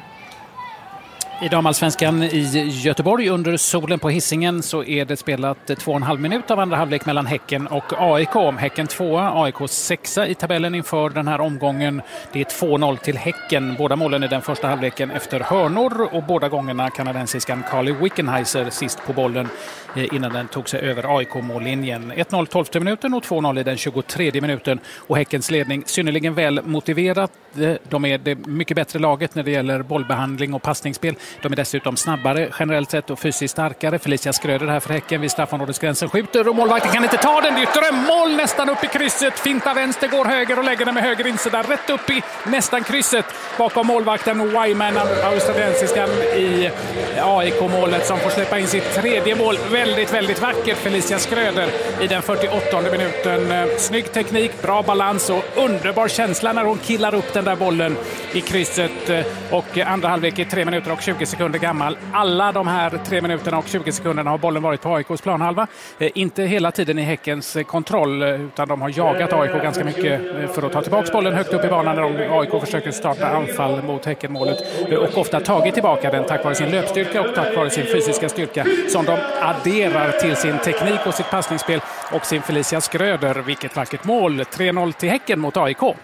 I damallsvenskan i Göteborg under solen på Hisingen så är det spelat två och en halv minut av andra halvlek mellan Häcken och A I K. Häcken tvåa, A I K sexa i tabellen inför den här omgången. Det är två noll till Häcken. Båda målen i den första halvleken efter hörnor och båda gångerna kanadensiskan Carly Wickenheiser sist på bollen innan den tog sig över A I K-mållinjen. ett noll tolfte minuten och två noll i den tjugotredje minuten. Och Häckens ledning synnerligen väl motiverat. De är det mycket bättre laget när det gäller bollbehandling och passningsspel. De är dessutom snabbare generellt sett och fysiskt starkare. Felicia Skröder här för Häcken vid straffområdesgränsen skjuter och målvakten kan inte ta den. Det är ytterligare mål nästan upp i krysset. Finta vänster, går höger och lägger den med höger insida rätt upp i nästan krysset. Bakom målvakten Wyman, australiensiskan i A I K-målet som får släppa in sitt tredje mål. Väldigt, väldigt vackert Felicia Skröder i den fyrtioåttonde minuten. Snygg teknik, bra balans och underbar känsla när hon killar upp den där bollen i krysset. Och andra halvlek är tre minuter och tjugo sekunder gammal. Alla de här tre minuterna och tjugo sekunderna har bollen varit på A I K:s planhalva. Eh, inte hela tiden i Häckens kontroll, utan de har jagat A I K ganska mycket för att ta tillbaka bollen högt upp i banan när de, A I K försöker starta anfall mot Häckenmålet. Eh, och ofta tagit tillbaka den tack vare sin löpstyrka och tack vare sin fysiska styrka som de adderar till sin teknik och sitt passningsspel och sin Felicia Skröder. Vilket vackert mål. tre noll till Häcken mot A I K.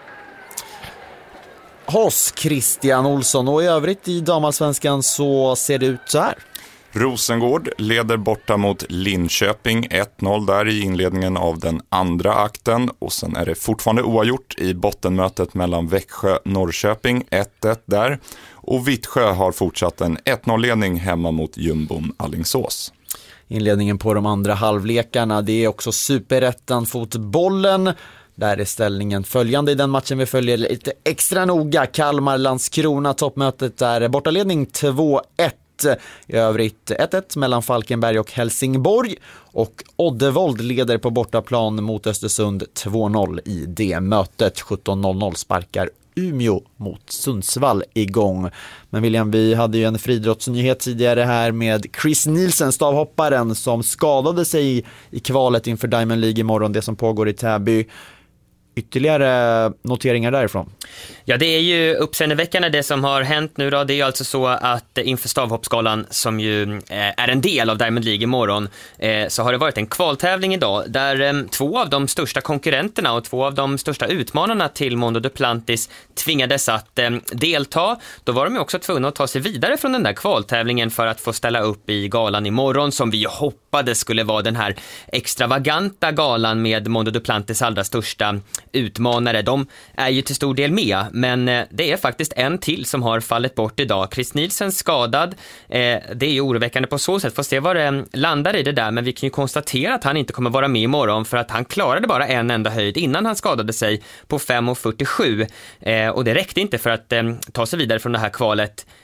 Hos Christian Olsson, och i övrigt i damallsvenskan så ser det ut så här. Rosengård leder borta mot Linköping ett noll där i inledningen av den andra akten, och sen är det fortfarande oavgjort i bottenmötet mellan Växjö Norrköping ett ett där, och Vittsjö har fortsatt en ett noll-ledning hemma mot Jumbon Alingsås. Inledningen på de andra halvlekarna, det är också superettan fotbollen. Där är ställningen följande i den matchen vi följer lite extra noga. Kalmar-Landskrona, toppmötet där bortaledning två ett. I övrigt ett ett mellan Falkenberg och Helsingborg. Och Oddevold leder på bortaplan mot Östersund två noll i det mötet. sjutton noll noll sparkar Umeå mot Sundsvall igång. Men William, vi hade ju en friidrottsnyhet tidigare här med Chris Nielsen, stavhopparen som skadade sig i kvalet inför Diamond League imorgon, det som pågår i Täby. Ytterligare noteringar därifrån? Ja, det är ju uppseendeväckande det som har hänt nu då. Det är ju alltså så att inför stavhoppsgalan, som ju är en del av Diamond League imorgon, så har det varit en kvaltävling idag där två av de största konkurrenterna och två av de största utmanarna till Mondo Duplantis tvingades att delta. Då var de ju också tvungna att ta sig vidare från den där kvaltävlingen för att få ställa upp i galan imorgon, som vi hoppades skulle vara den här extravaganta galan med Mondo Duplantis allra största utmanare. De är ju till stor del med, men det är faktiskt en till som har fallit bort idag. Chris Nielsen skadad. Eh, det är ju oroväckande på så sätt. Får se vad det landar i det där, men vi kan ju konstatera att han inte kommer vara med imorgon för att han klarade bara en enda höjd innan han skadade sig på fem fyrtiosju. Eh, och det räckte inte för att eh, ta sig vidare från det här kvalet.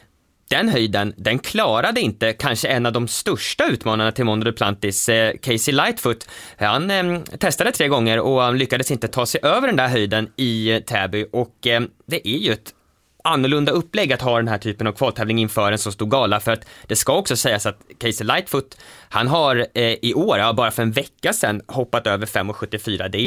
den höjden, den klarade inte kanske en av de största utmanarna till Mondo Duplantis, eh, Casey Lightfoot. Han eh, testade tre gånger och han lyckades inte ta sig över den där höjden i Täby, och eh, det är ju ett annorlunda upplägg att ha den här typen av kvaltävling inför en så stor gala, för att det ska också sägas att Casey Lightfoot, han har eh, i år, ja, bara för en vecka sedan, hoppat över fem komma sjuttiofyra. Det är